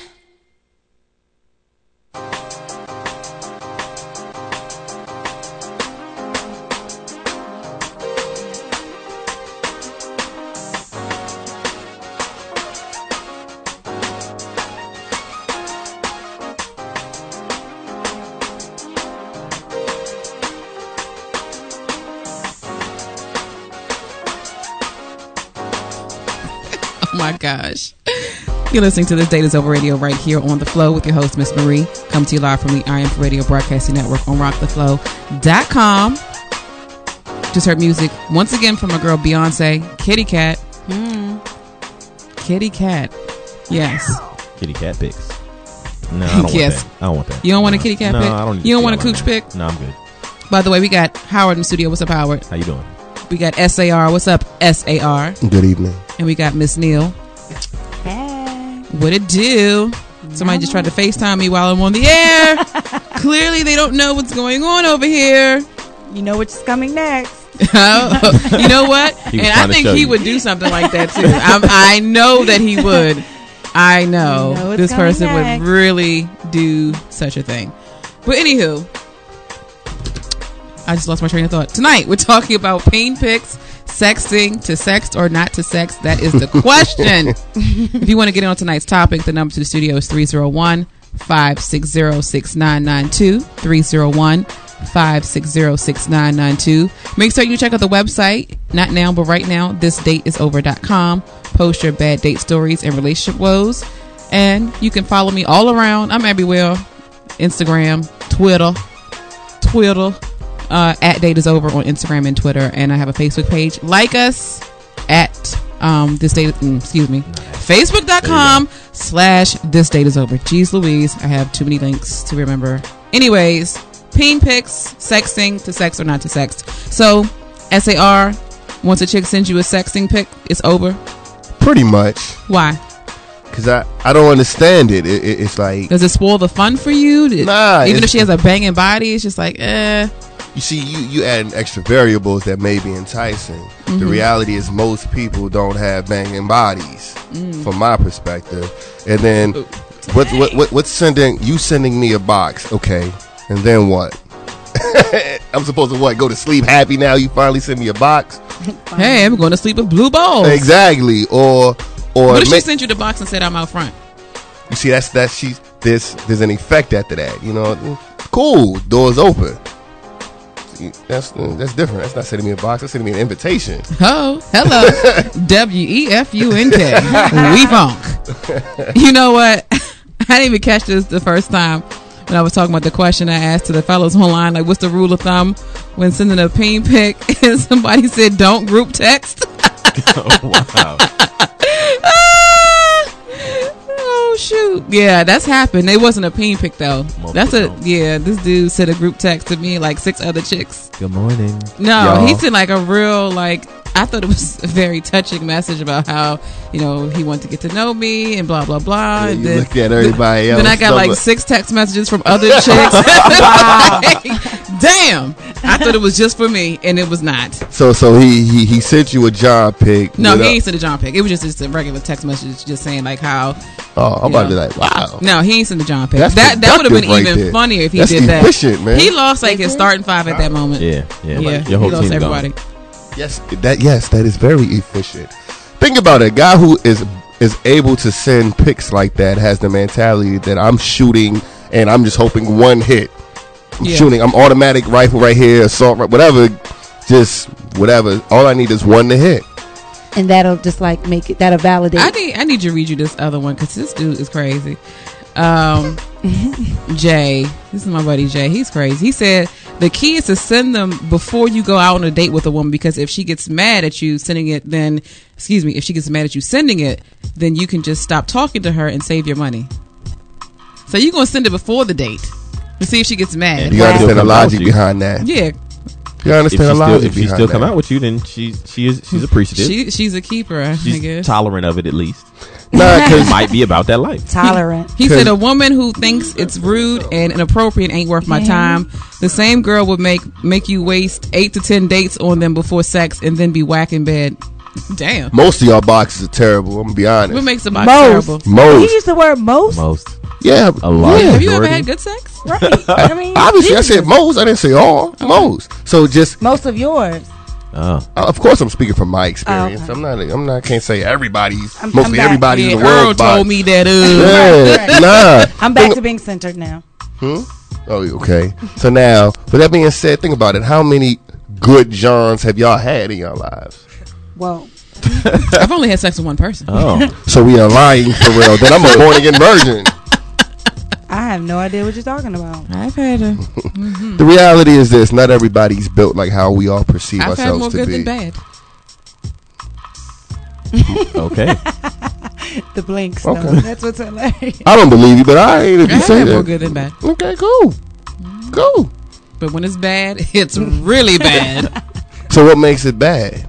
Oh my gosh. You're listening to This Date Is Over Radio right here on The Flow with your host, Miss Marie. Come to you live from the I Am For Radio Broadcasting Network on rocktheflow.com. Just heard music once again from my girl Beyonce, Kitty Cat. Kitty Cat. Yes. Kitty cat pics. No, I don't Yes. want that. I don't want that. You don't want a kitty cat no, pic? I don't need You don't to want a see all cooch that. pic? No, I'm good. By the way, we got Howard in the studio. What's up, Howard? How you doing? We got SAR. What's up, SAR? Good evening. And we got Miss Neal. Hey. What it do? Somebody just tried to FaceTime me while I'm on the air. Clearly, they don't know what's going on over here. You know what's coming next. You know what? He was And I trying to think show he you. would do something like that too. I know that he would. I know, You know what's this coming person next. would really do such a thing. But anywho, I just lost my train of thought. Tonight, we're talking about pain pics, sexting, to sext or not to sext. That is the question. If you want to get in on tonight's topic, the number to the studio is 301-560-6992. 301-560-6992. Make sure you check out the website, not now, but right now, thisdateisover.com. Post your bad date stories and relationship woes. And you can follow me all around. I'm everywhere. Instagram, Twitter. At Date Is Over on Instagram and Twitter. And I have a Facebook page. Like us at Facebook.com/This Date Is Over. Jeez Louise, I have too many links to remember. Anyways, peen pics, sexting, to sex or not to sext. So, SAR, once a chick sends you a sexting pic, it's over. Pretty much. Why? Because I don't understand it. It's like, Does it spoil the fun for you? Nah, Even it's- if she has a banging body, it's just like, you see, you add extra variables that may be enticing. Mm-hmm. The reality is most people don't have banging bodies, from my perspective. And then, what's sending me a box? Okay, and then what? I'm supposed to what? Go to sleep happy now? You finally send me a box? hey, I'm going to sleep with blue balls. Exactly. Or What if she sent you the box and said I'm out front? you see, there's an effect after that. You know, cool. Doors open. That's different. That's not sending me a box. That's sending me an invitation. Oh, hello. WEFUNK. We funk. You know what? I didn't even catch this the first time when I was talking about the question I asked to the fellows online. Like, what's the rule of thumb when sending a peen pic and somebody said don't group text? Oh, wow. Oh shoot. Yeah, that's happened. It wasn't a peen pic though. This dude sent a group text to me like 6 other chicks. Good morning. No, Y'all. he sent like a real like I thought it was a very touching message about how, you know, he wanted to get to know me and blah blah blah. Yeah, and you then, look at everybody else. Then I got like Like, 6 text messages from other chicks. Like, damn, I thought it was just for me, and it was not. so he sent you a job pic. No, with he a- ain't sent a John pic. It was just a regular text message, just saying like how. Oh, I'm you about to be know. like, wow. No, he ain't sent the John pic. That's That would have been productive right even there. funnier if he That's did that. efficient, man. He lost like his starting 5 at that moment. Yeah. Yeah, Your whole he lost team's everybody. gone. Yes, that is very efficient. Think about it. A guy who is able to send pics like that has the mentality that I'm shooting and I'm just hoping one hit. I'm Yeah. shooting. I'm automatic rifle right here, assault, whatever. Just whatever. All I need is one to hit. And that'll just like make it, that'll validate. I need you to read you this other one because this dude is crazy. Jay, this is my buddy Jay. He's crazy. He said the key is to send them before you go out on a date with a woman, because if she gets mad at you sending it, then if she gets mad at you sending it, then you can just stop talking to her and save your money. So you're gonna send it before the date to see if she gets mad. You understand the Come out logic with you. behind that. Yeah, You understand the logic If she behind still that. come out with you, then she's appreciative. she's a keeper. I She's guess. tolerant of it at least. Nah, It because might be about that life. Tolerant. He said a woman who thinks it's rude and inappropriate ain't worth my time. The same girl would make you waste 8 to 10 dates on them before sex and then be whack in bed. Damn. most of y'all boxes are terrible. I'm gonna be honest. What makes the box Most. terrible? He Most, used the word most. yeah, A lot. yeah. Have you ever Majority? had good sex? Right. I mean, Obviously, I Jesus. said most. I didn't say all. Most. So just Most of yours. Oh. of course, I'm speaking from my experience. okay. I'm not. Can't say everybody's. I'm Mostly back. everybody Yeah, in the Earl world. told me that. Yeah, nah. I'm back to being centered now. Oh, okay. So now, with that being said, think about it. How many good Johns have y'all had in your lives? Whoa. I've only had sex with one person. Oh. So we are lying for real. Then I'm a born again virgin. I have no idea what you're talking about. I've had The reality is this: not everybody's built like how we all perceive I've had more ourselves to good be. than bad. Okay. The blinks. Okay. Though. That's what's hilarious. I don't believe you, but I ain't if I you have say had more that. good than bad. Okay, cool. Cool. But when it's bad, it's really bad. So what makes it bad?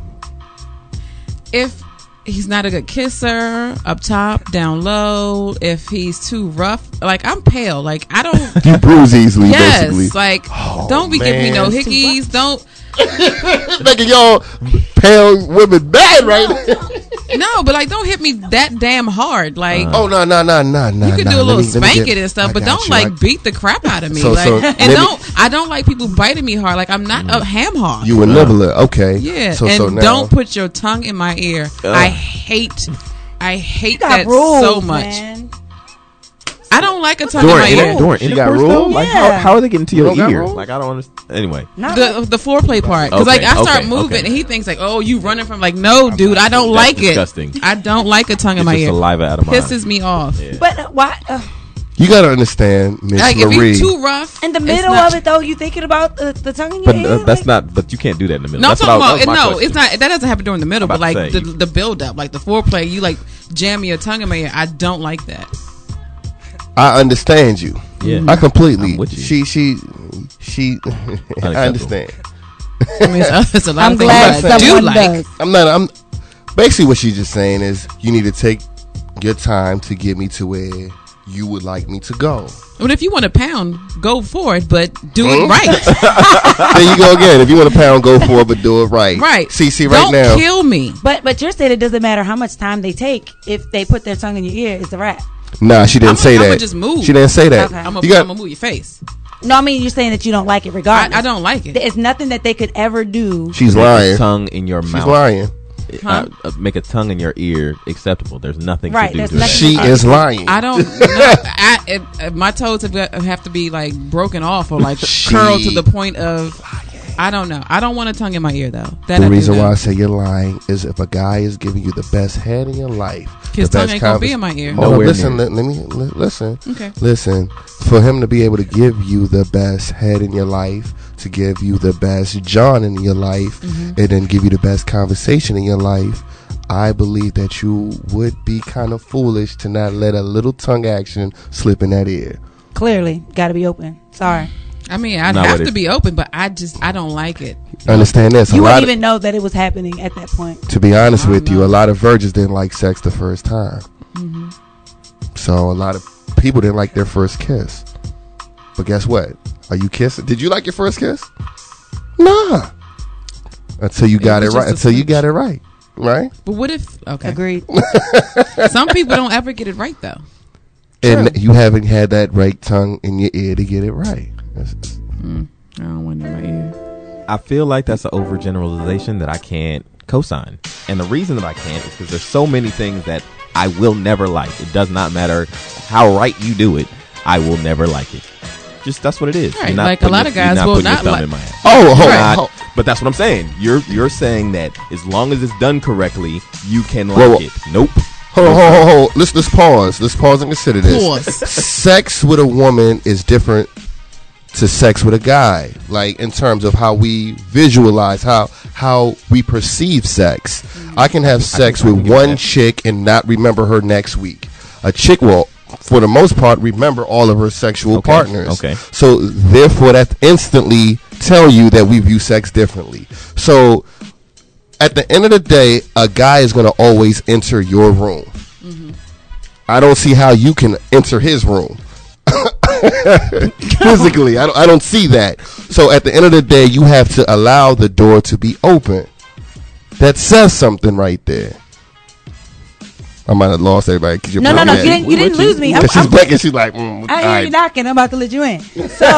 If he's not a good kisser, up top, down low, if he's too rough, like I'm pale, like I don't. You bruise easily, Yes, basically. like Oh, don't be giving me no man. hickeys. Don't. Making y'all pale women bad right now. No, but like don't hit me that damn hard. Like Oh, no. you could do a little spank it and stuff, but don't like beat. beat the crap out of me. So- like so and maybe- I don't like people biting me hard. Like I'm not a ham hog. You a nibbler. Okay. Yeah, So and now, don't put your tongue in my ear. I hate Got that rules, so much. man. I don't like a tongue in my ear. During You got intercourse, rules? though? Like Yeah. how are they getting to your You don't got ear? rules? Like I don't understand. Anyway. Not The foreplay part, because like Okay, I start okay, moving okay. and he thinks like, oh, you running from like, no, dude, I don't That's like disgusting. it. I don't like a tongue in It's my just ear. saliva out of my Pisses me off. Yeah. But why? You gotta understand, Miss Like if Marie. you're too rough, In the it's middle not- of it, though, you thinking about the tongue in your But ear? that's Like, not. But you can't do that in the middle. No, I'm That's talking what I- about that was my no. question. It's not. That doesn't happen during the middle. I'm But like about to say, the build up, like the foreplay, you like jam your tongue in my ear. I don't like that. I understand you. Yeah. I completely. I'm with you. She. I understand. I mean, it's a lot I'm of things glad that I do someone like. does. I'm basically what she's just saying is you need to take your time to get me to where you would like me to go. But if you want a pound, go for it, but do Hmm? it right. There you go again. If you want a pound, go for it, but do it right. Right. CC right Don't now. kill me. But you're saying it doesn't matter how much time they take if they put their tongue in your ear. It's a wrap. Nah, she didn't say I'ma that. just move. She didn't say that. Okay. I'm You got- gonna move your face. No, I mean you're saying that you don't like it regardless. I don't like it. It's nothing that they could ever do. She's Make a lying. tongue in your She's mouth. lying. Make a tongue in your ear acceptable. There's nothing Right, to do there's to nothing that. She is lying. I don't. No, my toes have to be like broken off or like curled to the point of. I don't know. I don't want a tongue in my ear though. That The I do reason know. why I say you're lying is if a guy is giving you the best head in your life, His the tongue best ain't gonna be convers- in my ear. Hold on, Nowhere listen. near. Let me listen. Okay. Listen. For him to be able to give you the best head in your life, to give you the best John in your life, Mm-hmm. and then give you the best conversation in your life, I believe that you would be kind of foolish to not let a little tongue action slip in that ear. Clearly, got to be open. Sorry. I mean, I'd have to be open, but I don't like it. Understand this. You wouldn't even know that it was happening at that point. To be honest with you, a lot of virgins didn't like sex the first time. Mm-hmm. So a lot of people didn't like their first kiss. But guess what? Are you kissing? Did you like your first kiss? Nah. Until you got it right. Until you got it right. Right? But what if... Okay. Agreed. Some people don't ever get it right, though. And you haven't had that right tongue in your ear to get it right. I don't want it in my ear. I feel like that's an overgeneralization that I can't co-sign. And the reason that I can't is because there's so many things that I will never like. It does not matter how right you do it. I will never like it. Just that's what it is. Right, like a lot of guys will not like. But that's what I'm saying. You're saying that as long as it's done correctly, you can like it. Nope. Hold. Let's pause. Let's pause and consider this. Sex with a woman is different to sex with a guy. Like in terms of how we visualize, how we perceive sex. I can have sex with one chick and not remember her next week. A chick will, for the most part, remember all of her sexual partners. Okay. So therefore, that instantly tell you that we view sex differently. So at the end of the day, a guy is going to always enter your room. Mm-hmm. I don't see how you can enter his room. Physically, I don't see that. So at the end of the day, you have to allow the door to be open. That says something right there. I might have lost everybody. No. You didn't lose me. She's blinking. She's like, I hear you knocking. I'm about to let you in. So,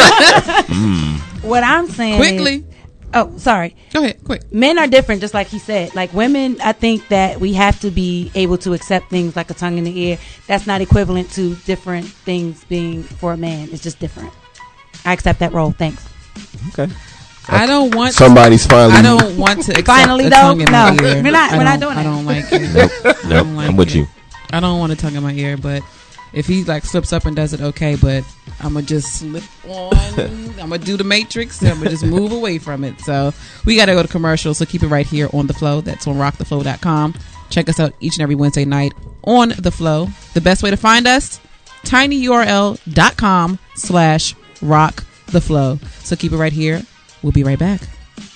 what I'm saying quickly. Oh, sorry. Go ahead, quick. Men are different, just like he said. Like women, I think that we have to be able to accept things like a tongue in the ear. That's not equivalent to different things being for a man. It's just different. I accept that role. Thanks. Okay. I don't want somebody's finally. I don't want to accept finally a though. tongue in No, my ear. we're not doing it. I don't like it. Nope. I'm with you. I don't want a tongue in my ear, but if he like slips up and does it, okay. But I'm gonna just slip on. I'm gonna do the Matrix. And I'm gonna just move away from it. So we gotta go to commercial. So keep it right here on The Flow. That's on rocktheflow.com. Check us out each and every Wednesday night on The Flow. The best way to find us: tinyurl.com/rocktheflow. So keep it right here. We'll be right back.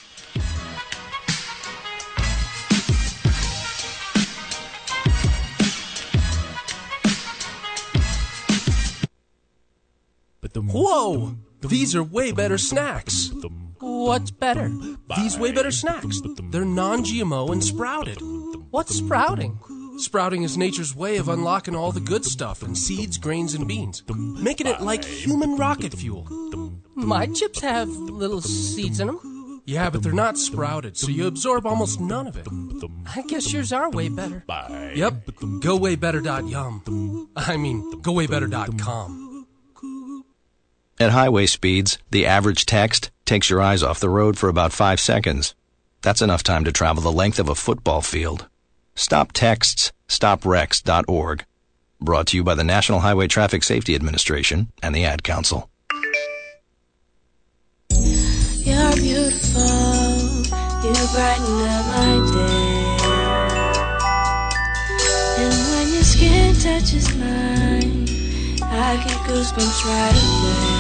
Whoa! These are way better snacks. What's better? These way better snacks. They're non-GMO and sprouted. What's sprouting? Sprouting is nature's way of unlocking all the good stuff in seeds, grains, and beans, making it like human rocket fuel. My chips have little seeds in them. Yeah, but they're not sprouted, so you absorb almost none of it. I guess yours are way better. Yep, gowaybetter.yum. I mean, gowaybetter.com. At highway speeds, the average text takes your eyes off the road for about 5 seconds. That's enough time to travel the length of a football field. Stop texts, stopwrecks.org. Brought to you by the National Highway Traffic Safety Administration and the Ad Council. You're beautiful, you brighten up my day. And when your skin touches mine, I get goosebumps right away.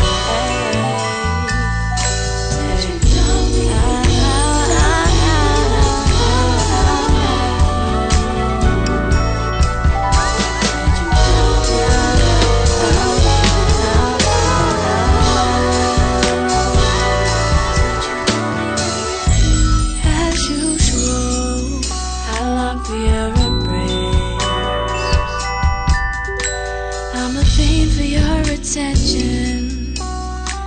As usual, I long for your embrace. I'm a fiend for your attention.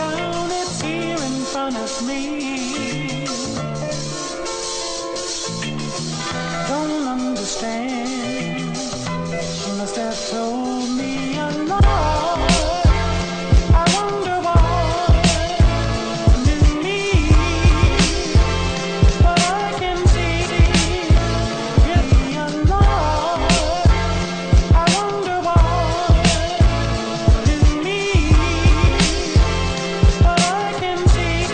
down, it's here in front of me. Don't understand. She must have told me a lie. I wonder what in me, but I can see it's me a lie. I wonder what in me, but I can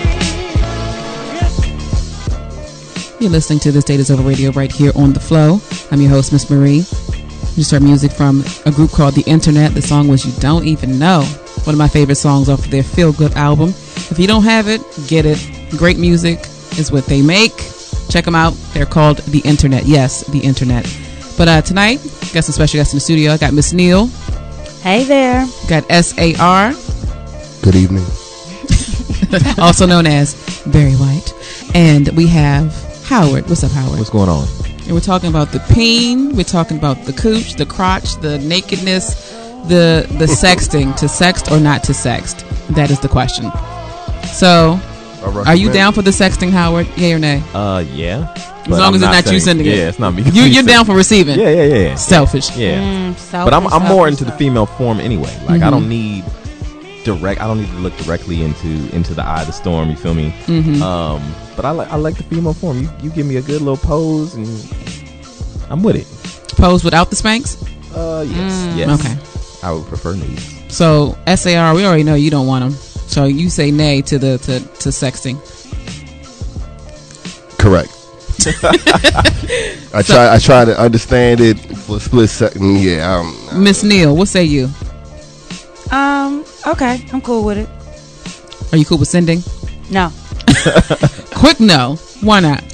see it's. You're listening to This Date Is Over Radio right here on The Flow. I'm your host, Miss Marie. We just heard music from a group called The Internet. The song was You Don't Even Know. One of my favorite songs off of their Feel Good album. If you don't have it, get it. Great music is what they make. Check them out. They're called The Internet. Yes, The Internet. But tonight, got some special guests in the studio. I got Miss Neal. Hey there. Got SAR. Good evening. Also known as Barry White. And we have Howard. What's up, Howard? What's going on? And we're talking about the peen, we're talking about the cooch, the crotch, the nakedness, the sexting, to sext or not to sext. That is the question. So, are you down for the sexting, Howard? Yay or nay? Yeah. As long as it's not you sending it. Yeah, it's not me. You're down for receiving. Yeah. Selfish. Yeah. Selfish, but I'm more into the selfish. female form anyway. Like I don't need to look directly into the eye of the storm. You feel me? But I like the female form. You give me a good little pose and I'm with it. Pose without the Spanx? Yes. Okay. I would prefer nude. So SAR, we already know you don't want them. So you say nay to the to sexting. Correct. I try to understand it for a split second. Yeah. Miss Neal, what say you? Okay, I'm cool with it. Are you cool with sending? No. Quick no. Why not?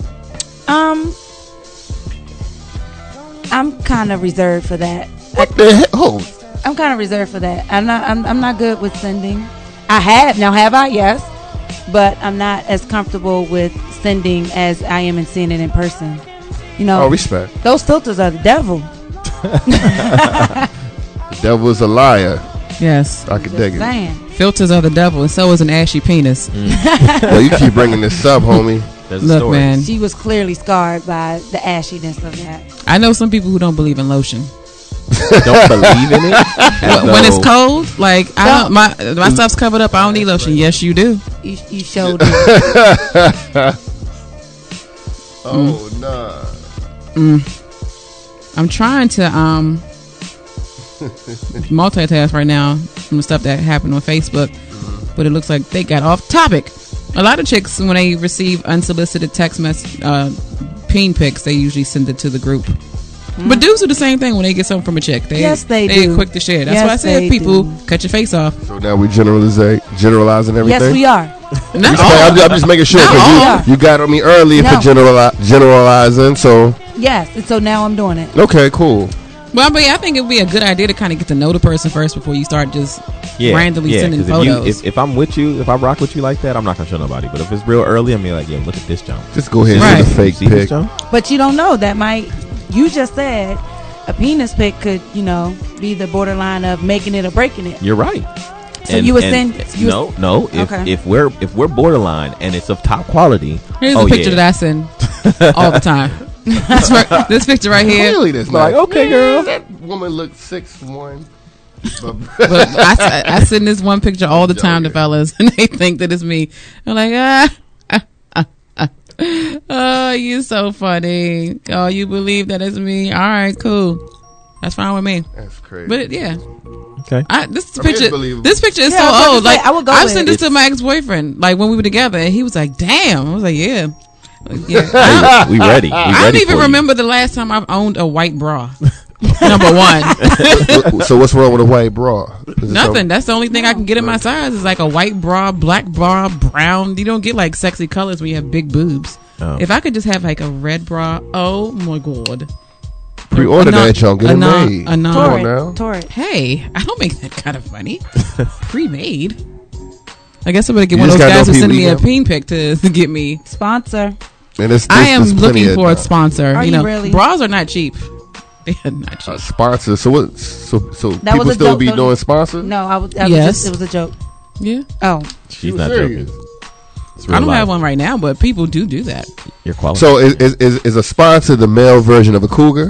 I'm kind of reserved for that. What the hell? Oh. I'm kind of reserved for that. I'm not good with sending. I have now. Have I? Yes, but I'm not as comfortable with sending as I am in seeing it in person. You know. Oh, respect. Those filters are the devil. The devil is a liar. Yes. I can dig it. Saying. Filters are the devil, and so is an ashy penis. Well, you keep bringing this up, homie. There's a Look, story. man. She was clearly scarred by the ashiness of that. I know some people who don't believe in lotion. Don't believe in it. When it's cold, like I don't, my stuff's covered up. I don't need lotion. Yes, you do. You showed it. Oh, nah. I'm trying to multitask right now from the stuff that happened on Facebook, but it looks like they got off topic. A lot of chicks, when they receive unsolicited text peen pics, they usually send it to the group. But dudes do the same thing when they get something from a chick. They do. Quick to share. That's why I said people cut your face off. So now we generalizing everything? Yes, we are. I'm just making sure because you got on me earlier for generalizing. So yes, and so now I'm doing it. Okay, cool. Well, but I think it would be a good idea to kind of get to know the person first before you start just randomly sending photos. If I'm with you, if I rock with you like that, I'm not gonna show nobody. But if it's real early, I'm like, yeah, look at this jump. Just go ahead and send a fake pic. But you don't know, that might. You just said a penis pic could, be the borderline of making it or breaking it. You're right. So you would send. No. If we're borderline and it's of top quality, here's a picture that I send all the time. This picture right here. Clearly, that's like, okay, girl. That woman looks 6'1". But I send this one picture all the time to fellas, and they think that it's me. I'm like, oh, you so funny. Oh, you believe that it's me? All right, cool. That's fine with me. That's crazy. But yeah. Okay. This picture is so old. Like I've sent this to my ex-boyfriend. Like when we were together, and he was like, "Damn." I was like, "Yeah." We ready. I don't even remember the last time I've owned a white bra. Number one. So what's wrong with a white bra? Nothing. That's the only thing I can get in my size is like a white bra, black bra, brown. You don't get like sexy colors when you have big boobs. Oh. If I could just have like a red bra, oh my god. Pre-order that junk, get it made. Come on now. Hey, I don't make that kind of money. Pre-made. I guess I'm gonna get one of those guys who send me a peen pic to get me sponsor. And I am looking for a sponsor. Are you really? Bras are not cheap. They are not cheap. Sponsor. So what? So people still be doing sponsors? No, yes. It was a joke. Yeah. Oh, She's was not serious. joking. It's real I don't life. have one right now, but people do that. You're qualified. So is a sponsor the male version of a cougar?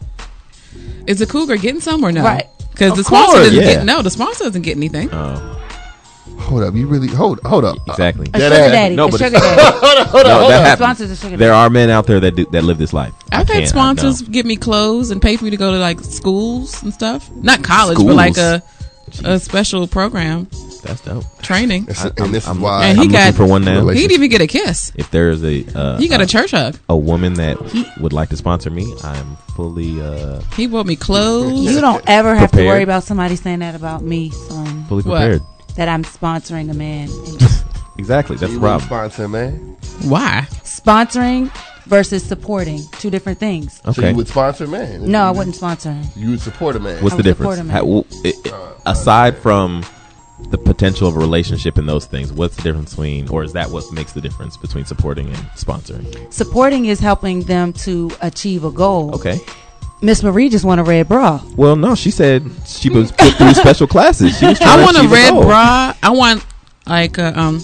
Is a cougar getting some or no? Right. Because Of the sponsor course. doesn't Yeah. get the sponsor doesn't get anything. Oh, Hold up, you really hold up. exactly. a Dead sugar ass. daddy. No, a but sugar it's- daddy. No, that happens. Sponsors a sugar There daddy. are men out there that live this life. I've I had can't- sponsors I know. give me clothes and pay for me to go to like schools and stuff. Not college, Schools? but like a special program That's dope. training. And this is I'm- why And he I'm got- looking for one now. Relation- He didn't even get a kiss. If there's a He got a church hug. a woman that would like to sponsor me, I'm fully He bought me clothes. You don't ever have to Prepared. worry about somebody saying that about me, son. fully What? prepared. That I'm sponsoring a man. Exactly. That's the you wouldn't problem. sponsor, man. Why? Sponsoring versus supporting, two different things. So Okay. you would sponsor a man? No, I wouldn't sponsor him. You would support a man. What's I the would support difference? him. Aside from the potential of a relationship and those things, what's the difference between, or is that what makes the difference between supporting and sponsoring? Supporting is helping them to achieve a goal. Okay. Miss Marie just want a red bra. Well, no, she said she was put through special classes. She was trying I to want a achieve red goal. bra. I want like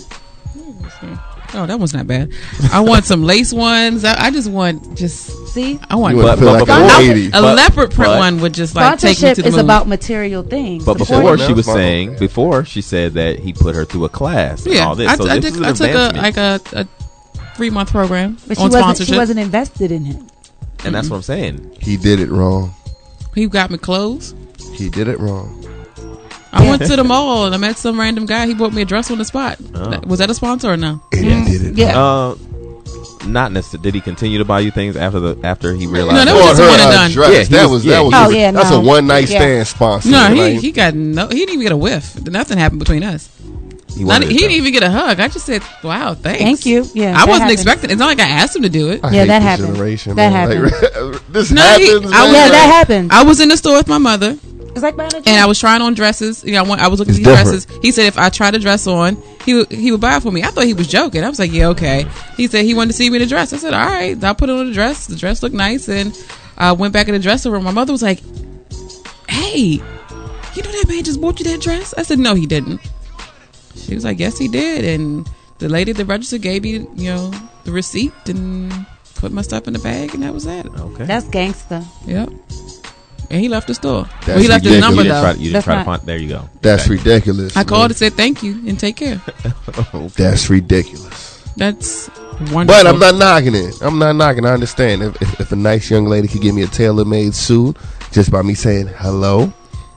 oh, that one's not bad. I want some lace ones. I just want See, I want You would feel like but- a but- lady. a leopard print one would just like take me sponsorship to the is moon. about material things. But Supporting- before she was Sponsor. saying, before she said that he put her through a class and yeah, all this. I So this is an took a advancement. like a 3-month program but she on wasn't. sponsorship. She wasn't invested in him. And that's what I'm saying. He did it wrong. He got me clothes. He did it wrong. I went to the mall and I met some random guy. He bought me a dress on the spot. Oh. Was that a sponsor or no? And he did it. Yeah. Not necessarily. Did he continue to buy you things after he realized? No, that that was Bought just a her one and a done. dress. Yeah, he that was- was yeah, that he was. was- Oh, yeah, that's no. a one night Yeah. stand sponsor. No, Like, he got no. He didn't even get a whiff. Nothing happened between us. He He wanted it, didn't though. even get a hug. I just said, "Wow, thanks." Thank you. Yeah, I that wasn't happens. expecting. It's not like I asked him to do it. I Yeah, hate that this happens. generation, That man. Like, this No, happens. I man. was Yeah, like- that happens. I was in the store with my mother, It's like buying a and I was trying on dresses. You know, I was looking It's at these different. dresses. He said if I tried a dress on, he would buy it for me. I thought he was joking. I was like, yeah, okay. He said he wanted to see me in a dress. I said, all right. I put on the dress. The dress looked nice, and I went back in the dressing room. My mother was like, hey, you know that man just bought you that dress? I said, no, he didn't. She was like, yes, he did. And the lady at the register gave me, the receipt and put my stuff in the bag, and that was that. Okay. That's gangster. Yep. And he left the store. That's Well, he left his ridiculous. number You didn't though. try, you didn't That's try to not- find. There you go. That's ridiculous. I called man. and said thank you and take care. That's ridiculous. That's wonderful. But I'm not knocking it. I'm not knocking. I understand. If a nice young lady could give me a tailor-made suit just by me saying hello,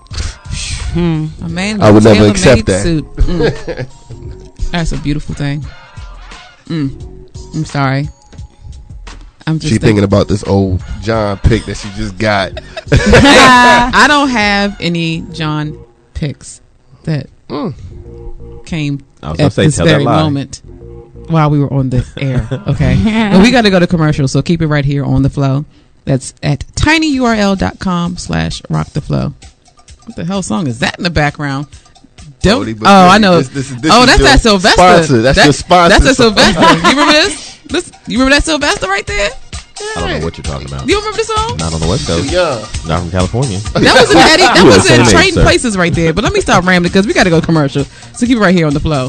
A man I would with a never accept tailor-made that. Suit. That's a beautiful thing. I'm sorry. I'm just she thinking about this old John pick that she just got. I don't have any John picks that came I was gonna at say, this tell that very lie. moment while we were on the air. Okay. But we got to go to commercial, so keep it right here on the flow. That's at tinyurl.com/rocktheflow. What the hell song is that in the background? Don't. Brody, Oh, but I know. this is Oh, that's your that Sylvester. sponsor. That's your sponsor. That's a Sylvester. You remember this? You remember that Sylvester right there? I don't know what you're talking about. You don't remember the song? Not on the West Coast. young. Not from California. That was in Eddie. That You was were the in same age, Trading sir. Places right there. But let me stop rambling because we got to go commercial. So keep it right here on the flow.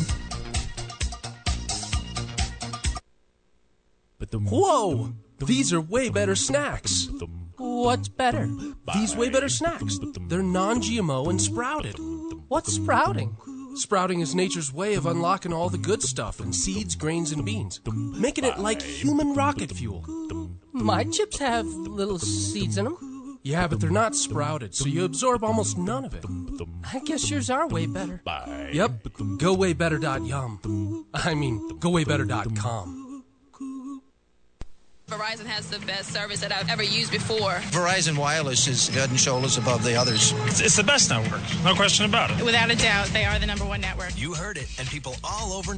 Whoa! These are way better snacks. What's better? These way better snacks. They're non-GMO and sprouted. What's sprouting? Sprouting is nature's way of unlocking all the good stuff in seeds, grains, and beans, making it like human rocket fuel. My chips have little seeds in them. Yeah, but they're not sprouted, so you absorb almost none of it. I guess yours are way better. Yep, gowaybetter.yum. I mean, gowaybetter.com. Verizon has the best service that I've ever used before. Verizon Wireless is head and shoulders above the others. It's the best network, no question about it. Without a doubt, they are the #1 network. You heard it, and people all over.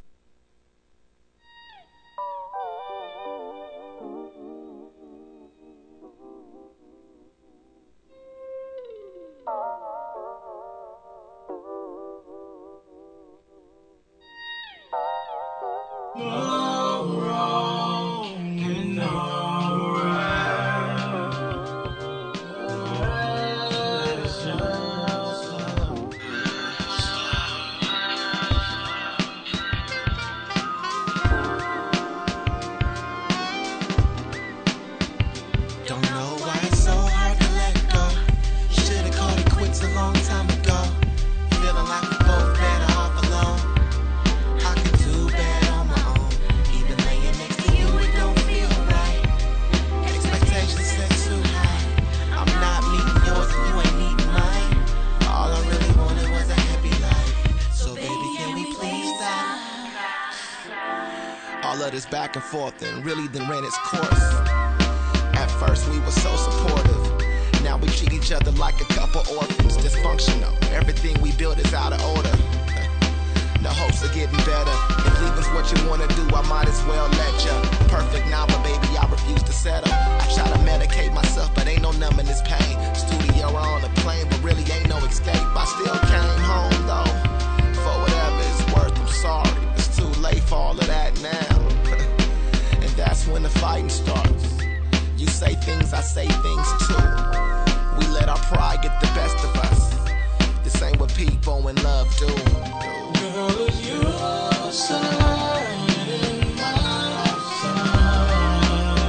All of this back and forth and really then ran its course. At first we were so supportive. Now we treat each other like a couple orphans, dysfunctional. Everything we build is out of order. The hopes of getting better. If leaving's what you wanna do, I might as well let ya. Perfect now, but baby, I refuse to settle. I try to medicate myself, but ain't no numbing this pain. Studio or on a plane, but really ain't no escape. I still came home though. For whatever it's worth, I'm sorry. It's too late for all of that now. And that's when the fighting starts. You say things, I say things too. We let our pride get the best of us. This ain't what people in love do. Girl, it's your side and my side.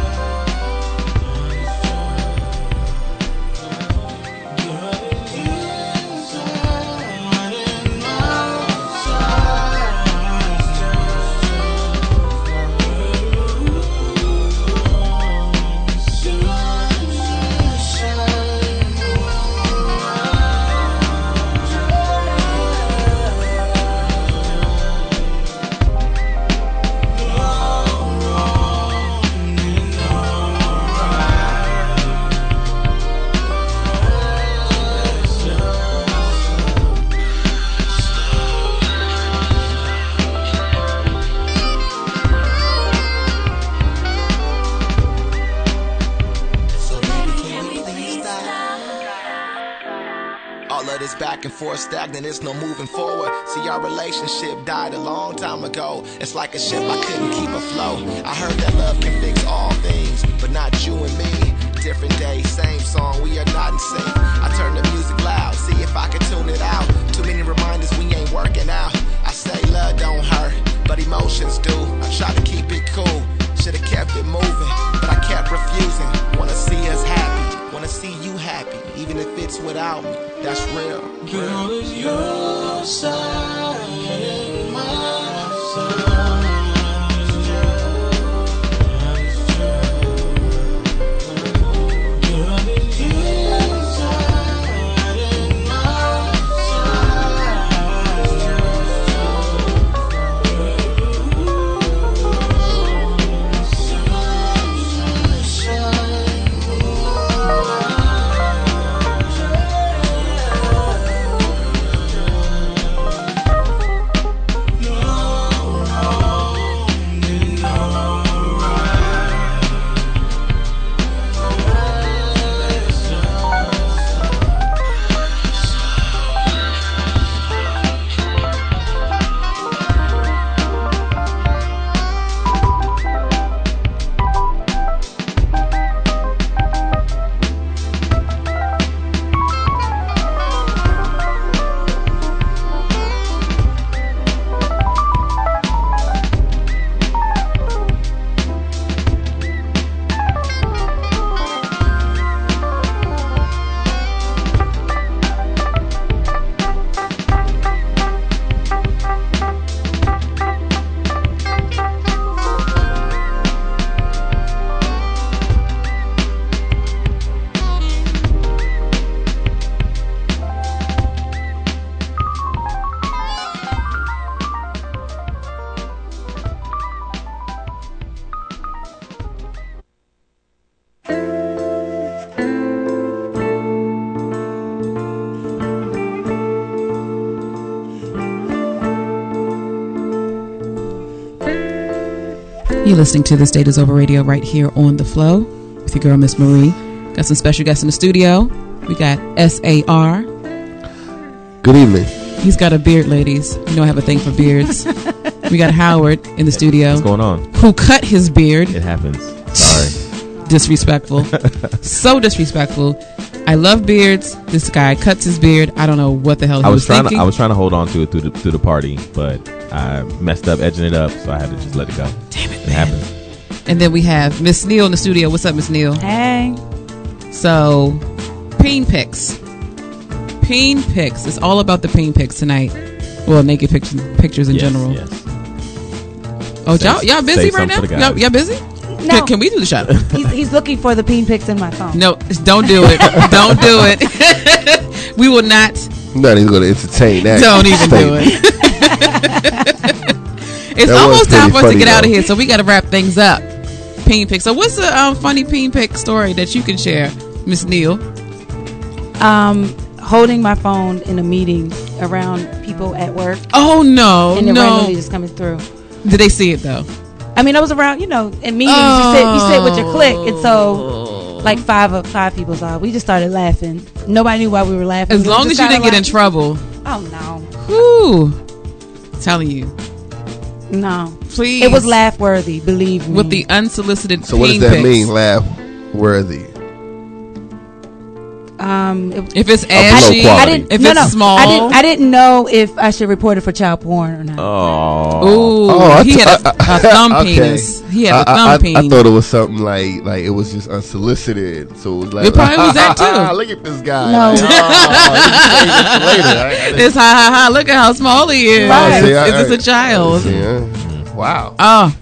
Girl, it's your side and my side. Back and forth stagnant, it's no moving forward. See, our relationship died a long time ago. It's like a ship I couldn't keep afloat. I heard that love can fix all things, but not you and me. Different days, same song, we are not in sync. I turn the music loud, see if I can tune it out. Too many reminders we ain't working out. I say love don't hurt, but emotions do. I try to keep it cool, should've kept it moving, but I kept refusing. Wanna see us happy, wanna see you happy, even if it's without me. That's real. Girl, it's your side and my side. Girl, it's your side and my You're listening to This Date Is Over Radio right here on The Flow with your girl, Miss Marie. Got some special guests in the studio. We got SAR. Good evening. He's got a beard, ladies. You know I have a thing for beards. We got Howard in the studio. What's going on? Who cut his beard. It happens. Sorry. Disrespectful. So disrespectful. I love beards. This guy cuts his beard. I don't know what the hell he was thinking. I was trying to hold on to it through the party, but I messed up edging it up, so I had to just let it go. Damn it, It happens. And then we have Miss Neal in the studio. What's up, Miss Neal? Hey. So, peen pics. Peen pics. It's all about the peen pics tonight. Well, naked pictures in general. Yes. Oh, y'all busy right now? Y'all busy? No. Can we do the show? He's looking for the peen pics in my phone. No, don't do it. Don't do it. We will not. I'm not even going to entertain that. Don't even do it. It's That was almost time for us to pretty get out of funny, here, so we got to wrap things up. Peen pick. So what's the funny peen pick story that you can share, Miss Neal? Holding my phone in a meeting around people at work. Oh no, and then no. randomly just coming through. Did they see it though? I mean, I was around, in meetings. You sit with your clique, and so like five people saw it. We just started laughing. Nobody knew why we were laughing. As long as you didn't get in trouble. Oh no. Whew. Telling you. No. Please. It was laugh worthy, believe me. With the unsolicited. So what does that mean? Laugh worthy. If it's ashy, if it's small. I didn't know if I should report it for child porn or not. Oh, he had a thumb penis. He had a thumb penis. I thought it was something like it was just unsolicited. So it was like it probably was that too. Look at this guy. No, later. It's ha. Look at how small he is. Right. Is this a child? Wow.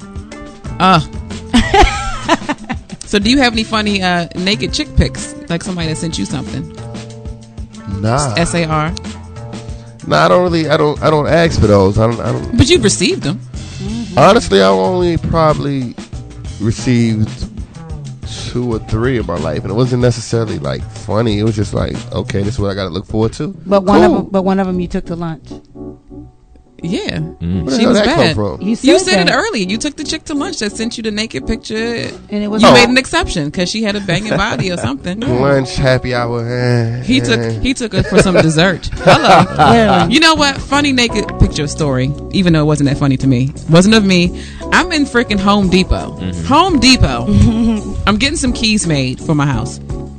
So do you have any funny naked chick pics? Like somebody that sent you something? Nah. SAR? Nah, I don't ask for those. I don't. But you've received them. Honestly, I've only probably received 2 or 3 in my life, and it wasn't necessarily like funny. It was just like, okay, this is what I got to look forward to. But one of them you took to lunch. Yeah, Where she was that bad. come from? You said it earlier. You took the chick to lunch that sent you the naked picture, and it was you made an exception because she had a banging body or something. Lunch, happy hour. He took her for some dessert. Hello. You know what? Funny naked picture story. Even though it wasn't that funny to me, wasn't of me. I'm in freaking Home Depot. Home Depot. I'm getting some keys made for my house.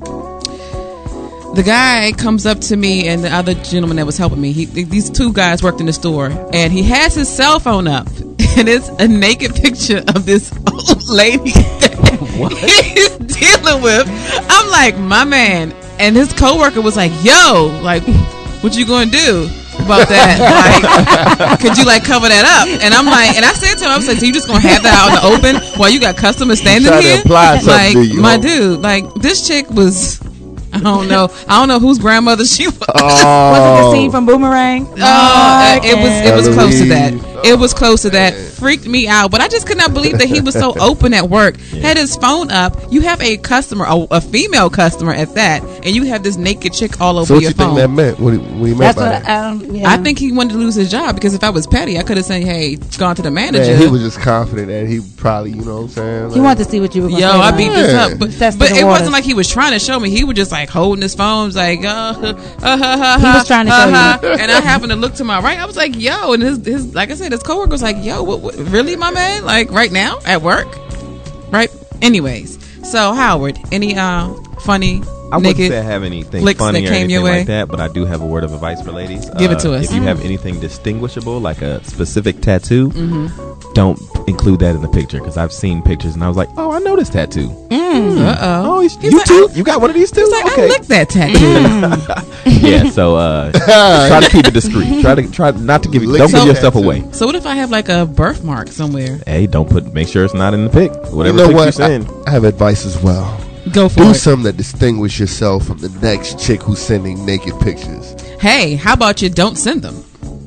The guy comes up to me and the other gentleman that was helping me. These 2 guys worked in the store, and he has his cell phone up, and it's a naked picture of this old lady that he's dealing with. I'm like, my man, and his coworker was like, "Yo, like, what you gonna do about that? Like, could you like cover that up?" And I'm like, and I said to him, I was like, "So you just gonna have that out in the open while you got customers standing here?" Like, my dude, like this chick was. I don't know whose grandmother she was. Was it the scene from Boomerang? It was close to that. It was close to that. Freaked me out, but I just could not believe that he was so open at work. Had his phone up. You have a customer, a female customer at that, and you have this naked chick all over your phone. So what you think that meant? What do you meant by that? I think he wanted to lose his job because if I was petty, I could have said, "Hey, gone to the manager." Man, he was just confident that he probably, you know what I'm saying? Like, he wanted to see what you were going to say. Yo, I beat this up, but it wasn't like he was trying to show me. He was just like holding his phone, like, he was trying to show you. And I happened to look to my right. I was like, "Yo," and his like I said, his coworker was like, "Yo, what really, my man? Like right now at work, right?" Anyways, so Howard, any funny? I wouldn't say I have anything funny or anything like that, but I do have a word of advice for ladies. Give it to us. If you have anything distinguishable, like a specific tattoo, don't include that in the picture, because I've seen pictures and I was like, "Oh, I know this tattoo." Oh, you too? You got one of these too? He's like, okay. I like that tattoo. Yeah, so try to keep it discreet. Try not to give don't give yourself away. So what if I have like a birthmark somewhere? Hey, make sure it's not in the pic. Whatever you know pic what? you send. I have advice as well. Go for Do it. something that distinguish yourself from the next chick who's sending naked pictures. Hey, how about you don't send them?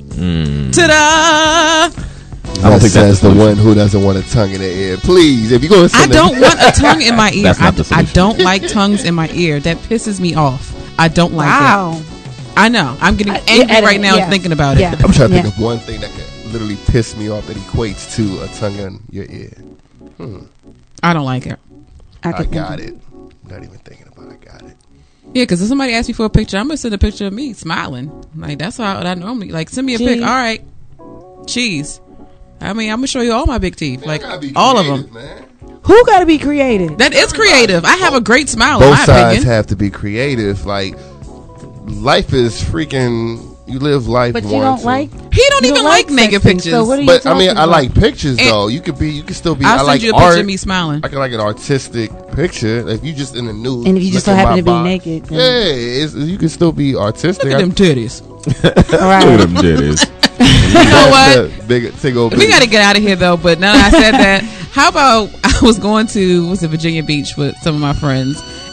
Ta-da! I don't think that's the one who doesn't want a tongue in their ear. Please, if you're going to I don't want a tongue in my ear. That's not the I solution. don't like tongues in my ear. That pisses me off. I don't like Wow. it. I know. I'm getting angry right now thinking about it. Yeah. I'm trying to think of one thing that could literally piss me off that equates to a tongue in your ear. I don't like it. I got it. Not even thinking about it. I got it. Yeah, because if somebody asks me for a picture, I'm going to send a picture of me smiling. Like, that's how I normally, like, send me a pic. All right. Cheese. I mean, I'm going to show you all my big teeth. Like, all of them. Man. Who got to be creative? That is creative. I have a great smile, in Both my sides opinion. have to be creative. Like, life is freaking... You live life But once. you don't like... He don't even like naked sexting, pictures. So what are you But I mean, talking I about? like pictures And though. You can still be. I'll I send like you a art. picture of me smiling. I can like an artistic picture. If you just in the nude, And if you just look so at happen my to be body. naked, then- yeah, you can still be artistic. Look at them titties. All right. Look at them titties. You know what? Big old. We got to get out of here though. But now that I said that, how about I was going to Virginia Beach with some of my friends,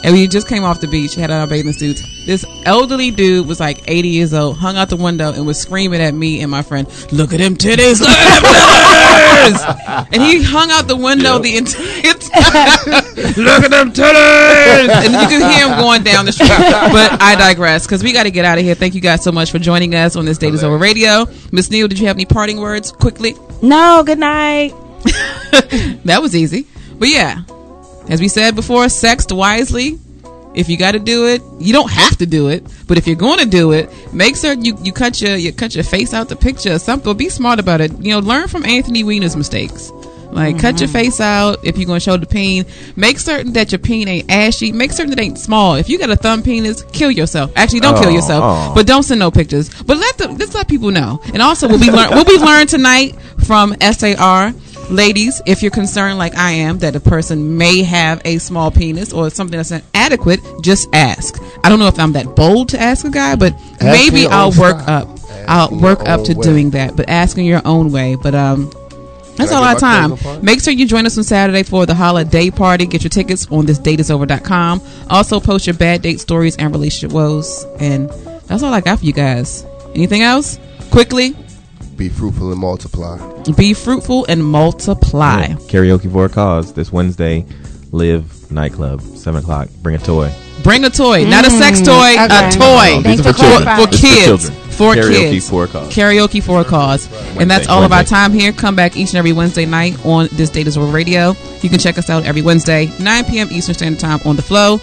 and we just came off the beach, had on our bathing suits. This elderly dude was like 80 years old, hung out the window and was screaming at me and my friend, "Look at them titties! Look at them titties!" And he hung out the window the entire time. "Look at them titties!" And you could hear him going down the street. But I digress, because we got to get out of here. Thank you guys so much for joining us on This Date Is Over Radio. Miss Neal, did you have any parting words quickly? No, good night. That was easy. But yeah, as we said before, sext wisely. If you got to do it, you don't have to do it, but if you're going to do it, make certain you cut your face out the picture or something. Be smart about it. Learn from Anthony Weiner's mistakes. Like, cut your face out if you're going to show the peen. Make certain that your peen ain't ashy. Make certain it ain't small. If you got a thumb penis, kill yourself. Actually, don't kill yourself, but don't send no pictures. But let's let people know. And also, what we learned tonight from SAR. Ladies, if you're concerned like I am that a person may have a small penis or something that's inadequate, just ask. I don't know if I'm that bold to ask a guy, but maybe I'll work up. I'll work up to doing that, but ask in your own way. But that's all our time. Make sure you join us on Saturday for the holiday party. Get your tickets on thisdateisover.com. Also post your bad date stories and relationship woes. And that's all I got for you guys. Anything else? Quickly. Be fruitful and multiply. Be fruitful and multiply. Yeah. Karaoke for a cause this Wednesday. Live nightclub, 7:00. Bring a toy. Bring a toy, not a sex toy. Okay. A toy. These are for children. For kids. For Karaoke kids. For a cause. Karaoke for a cause. And that's all of our time here. Come back each and every Wednesday night on This Date Is Over Radio. You can check us out every Wednesday, 9 p.m. Eastern Standard Time on The Flow.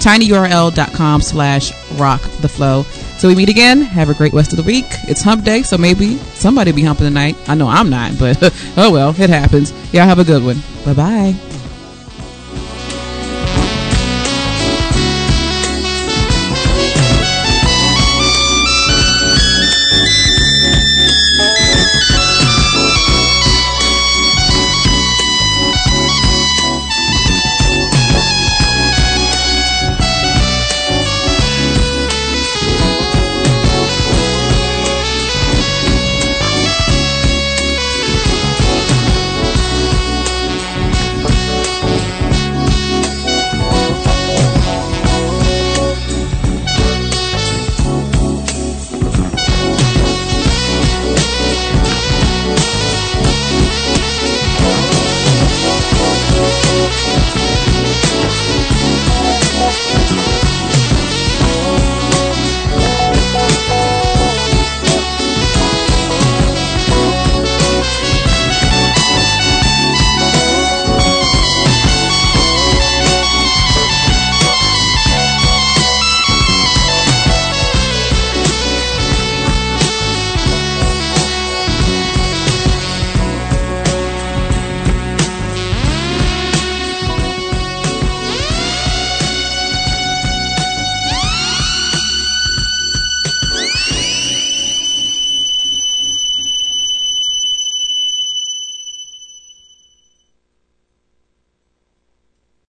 tinyurl.com/rocktheflow. So we meet again. Have a great rest of the week. It's hump day, so maybe somebody will be humping tonight. I know I'm not, but oh well, it happens. Y'all have a good one. Bye-bye.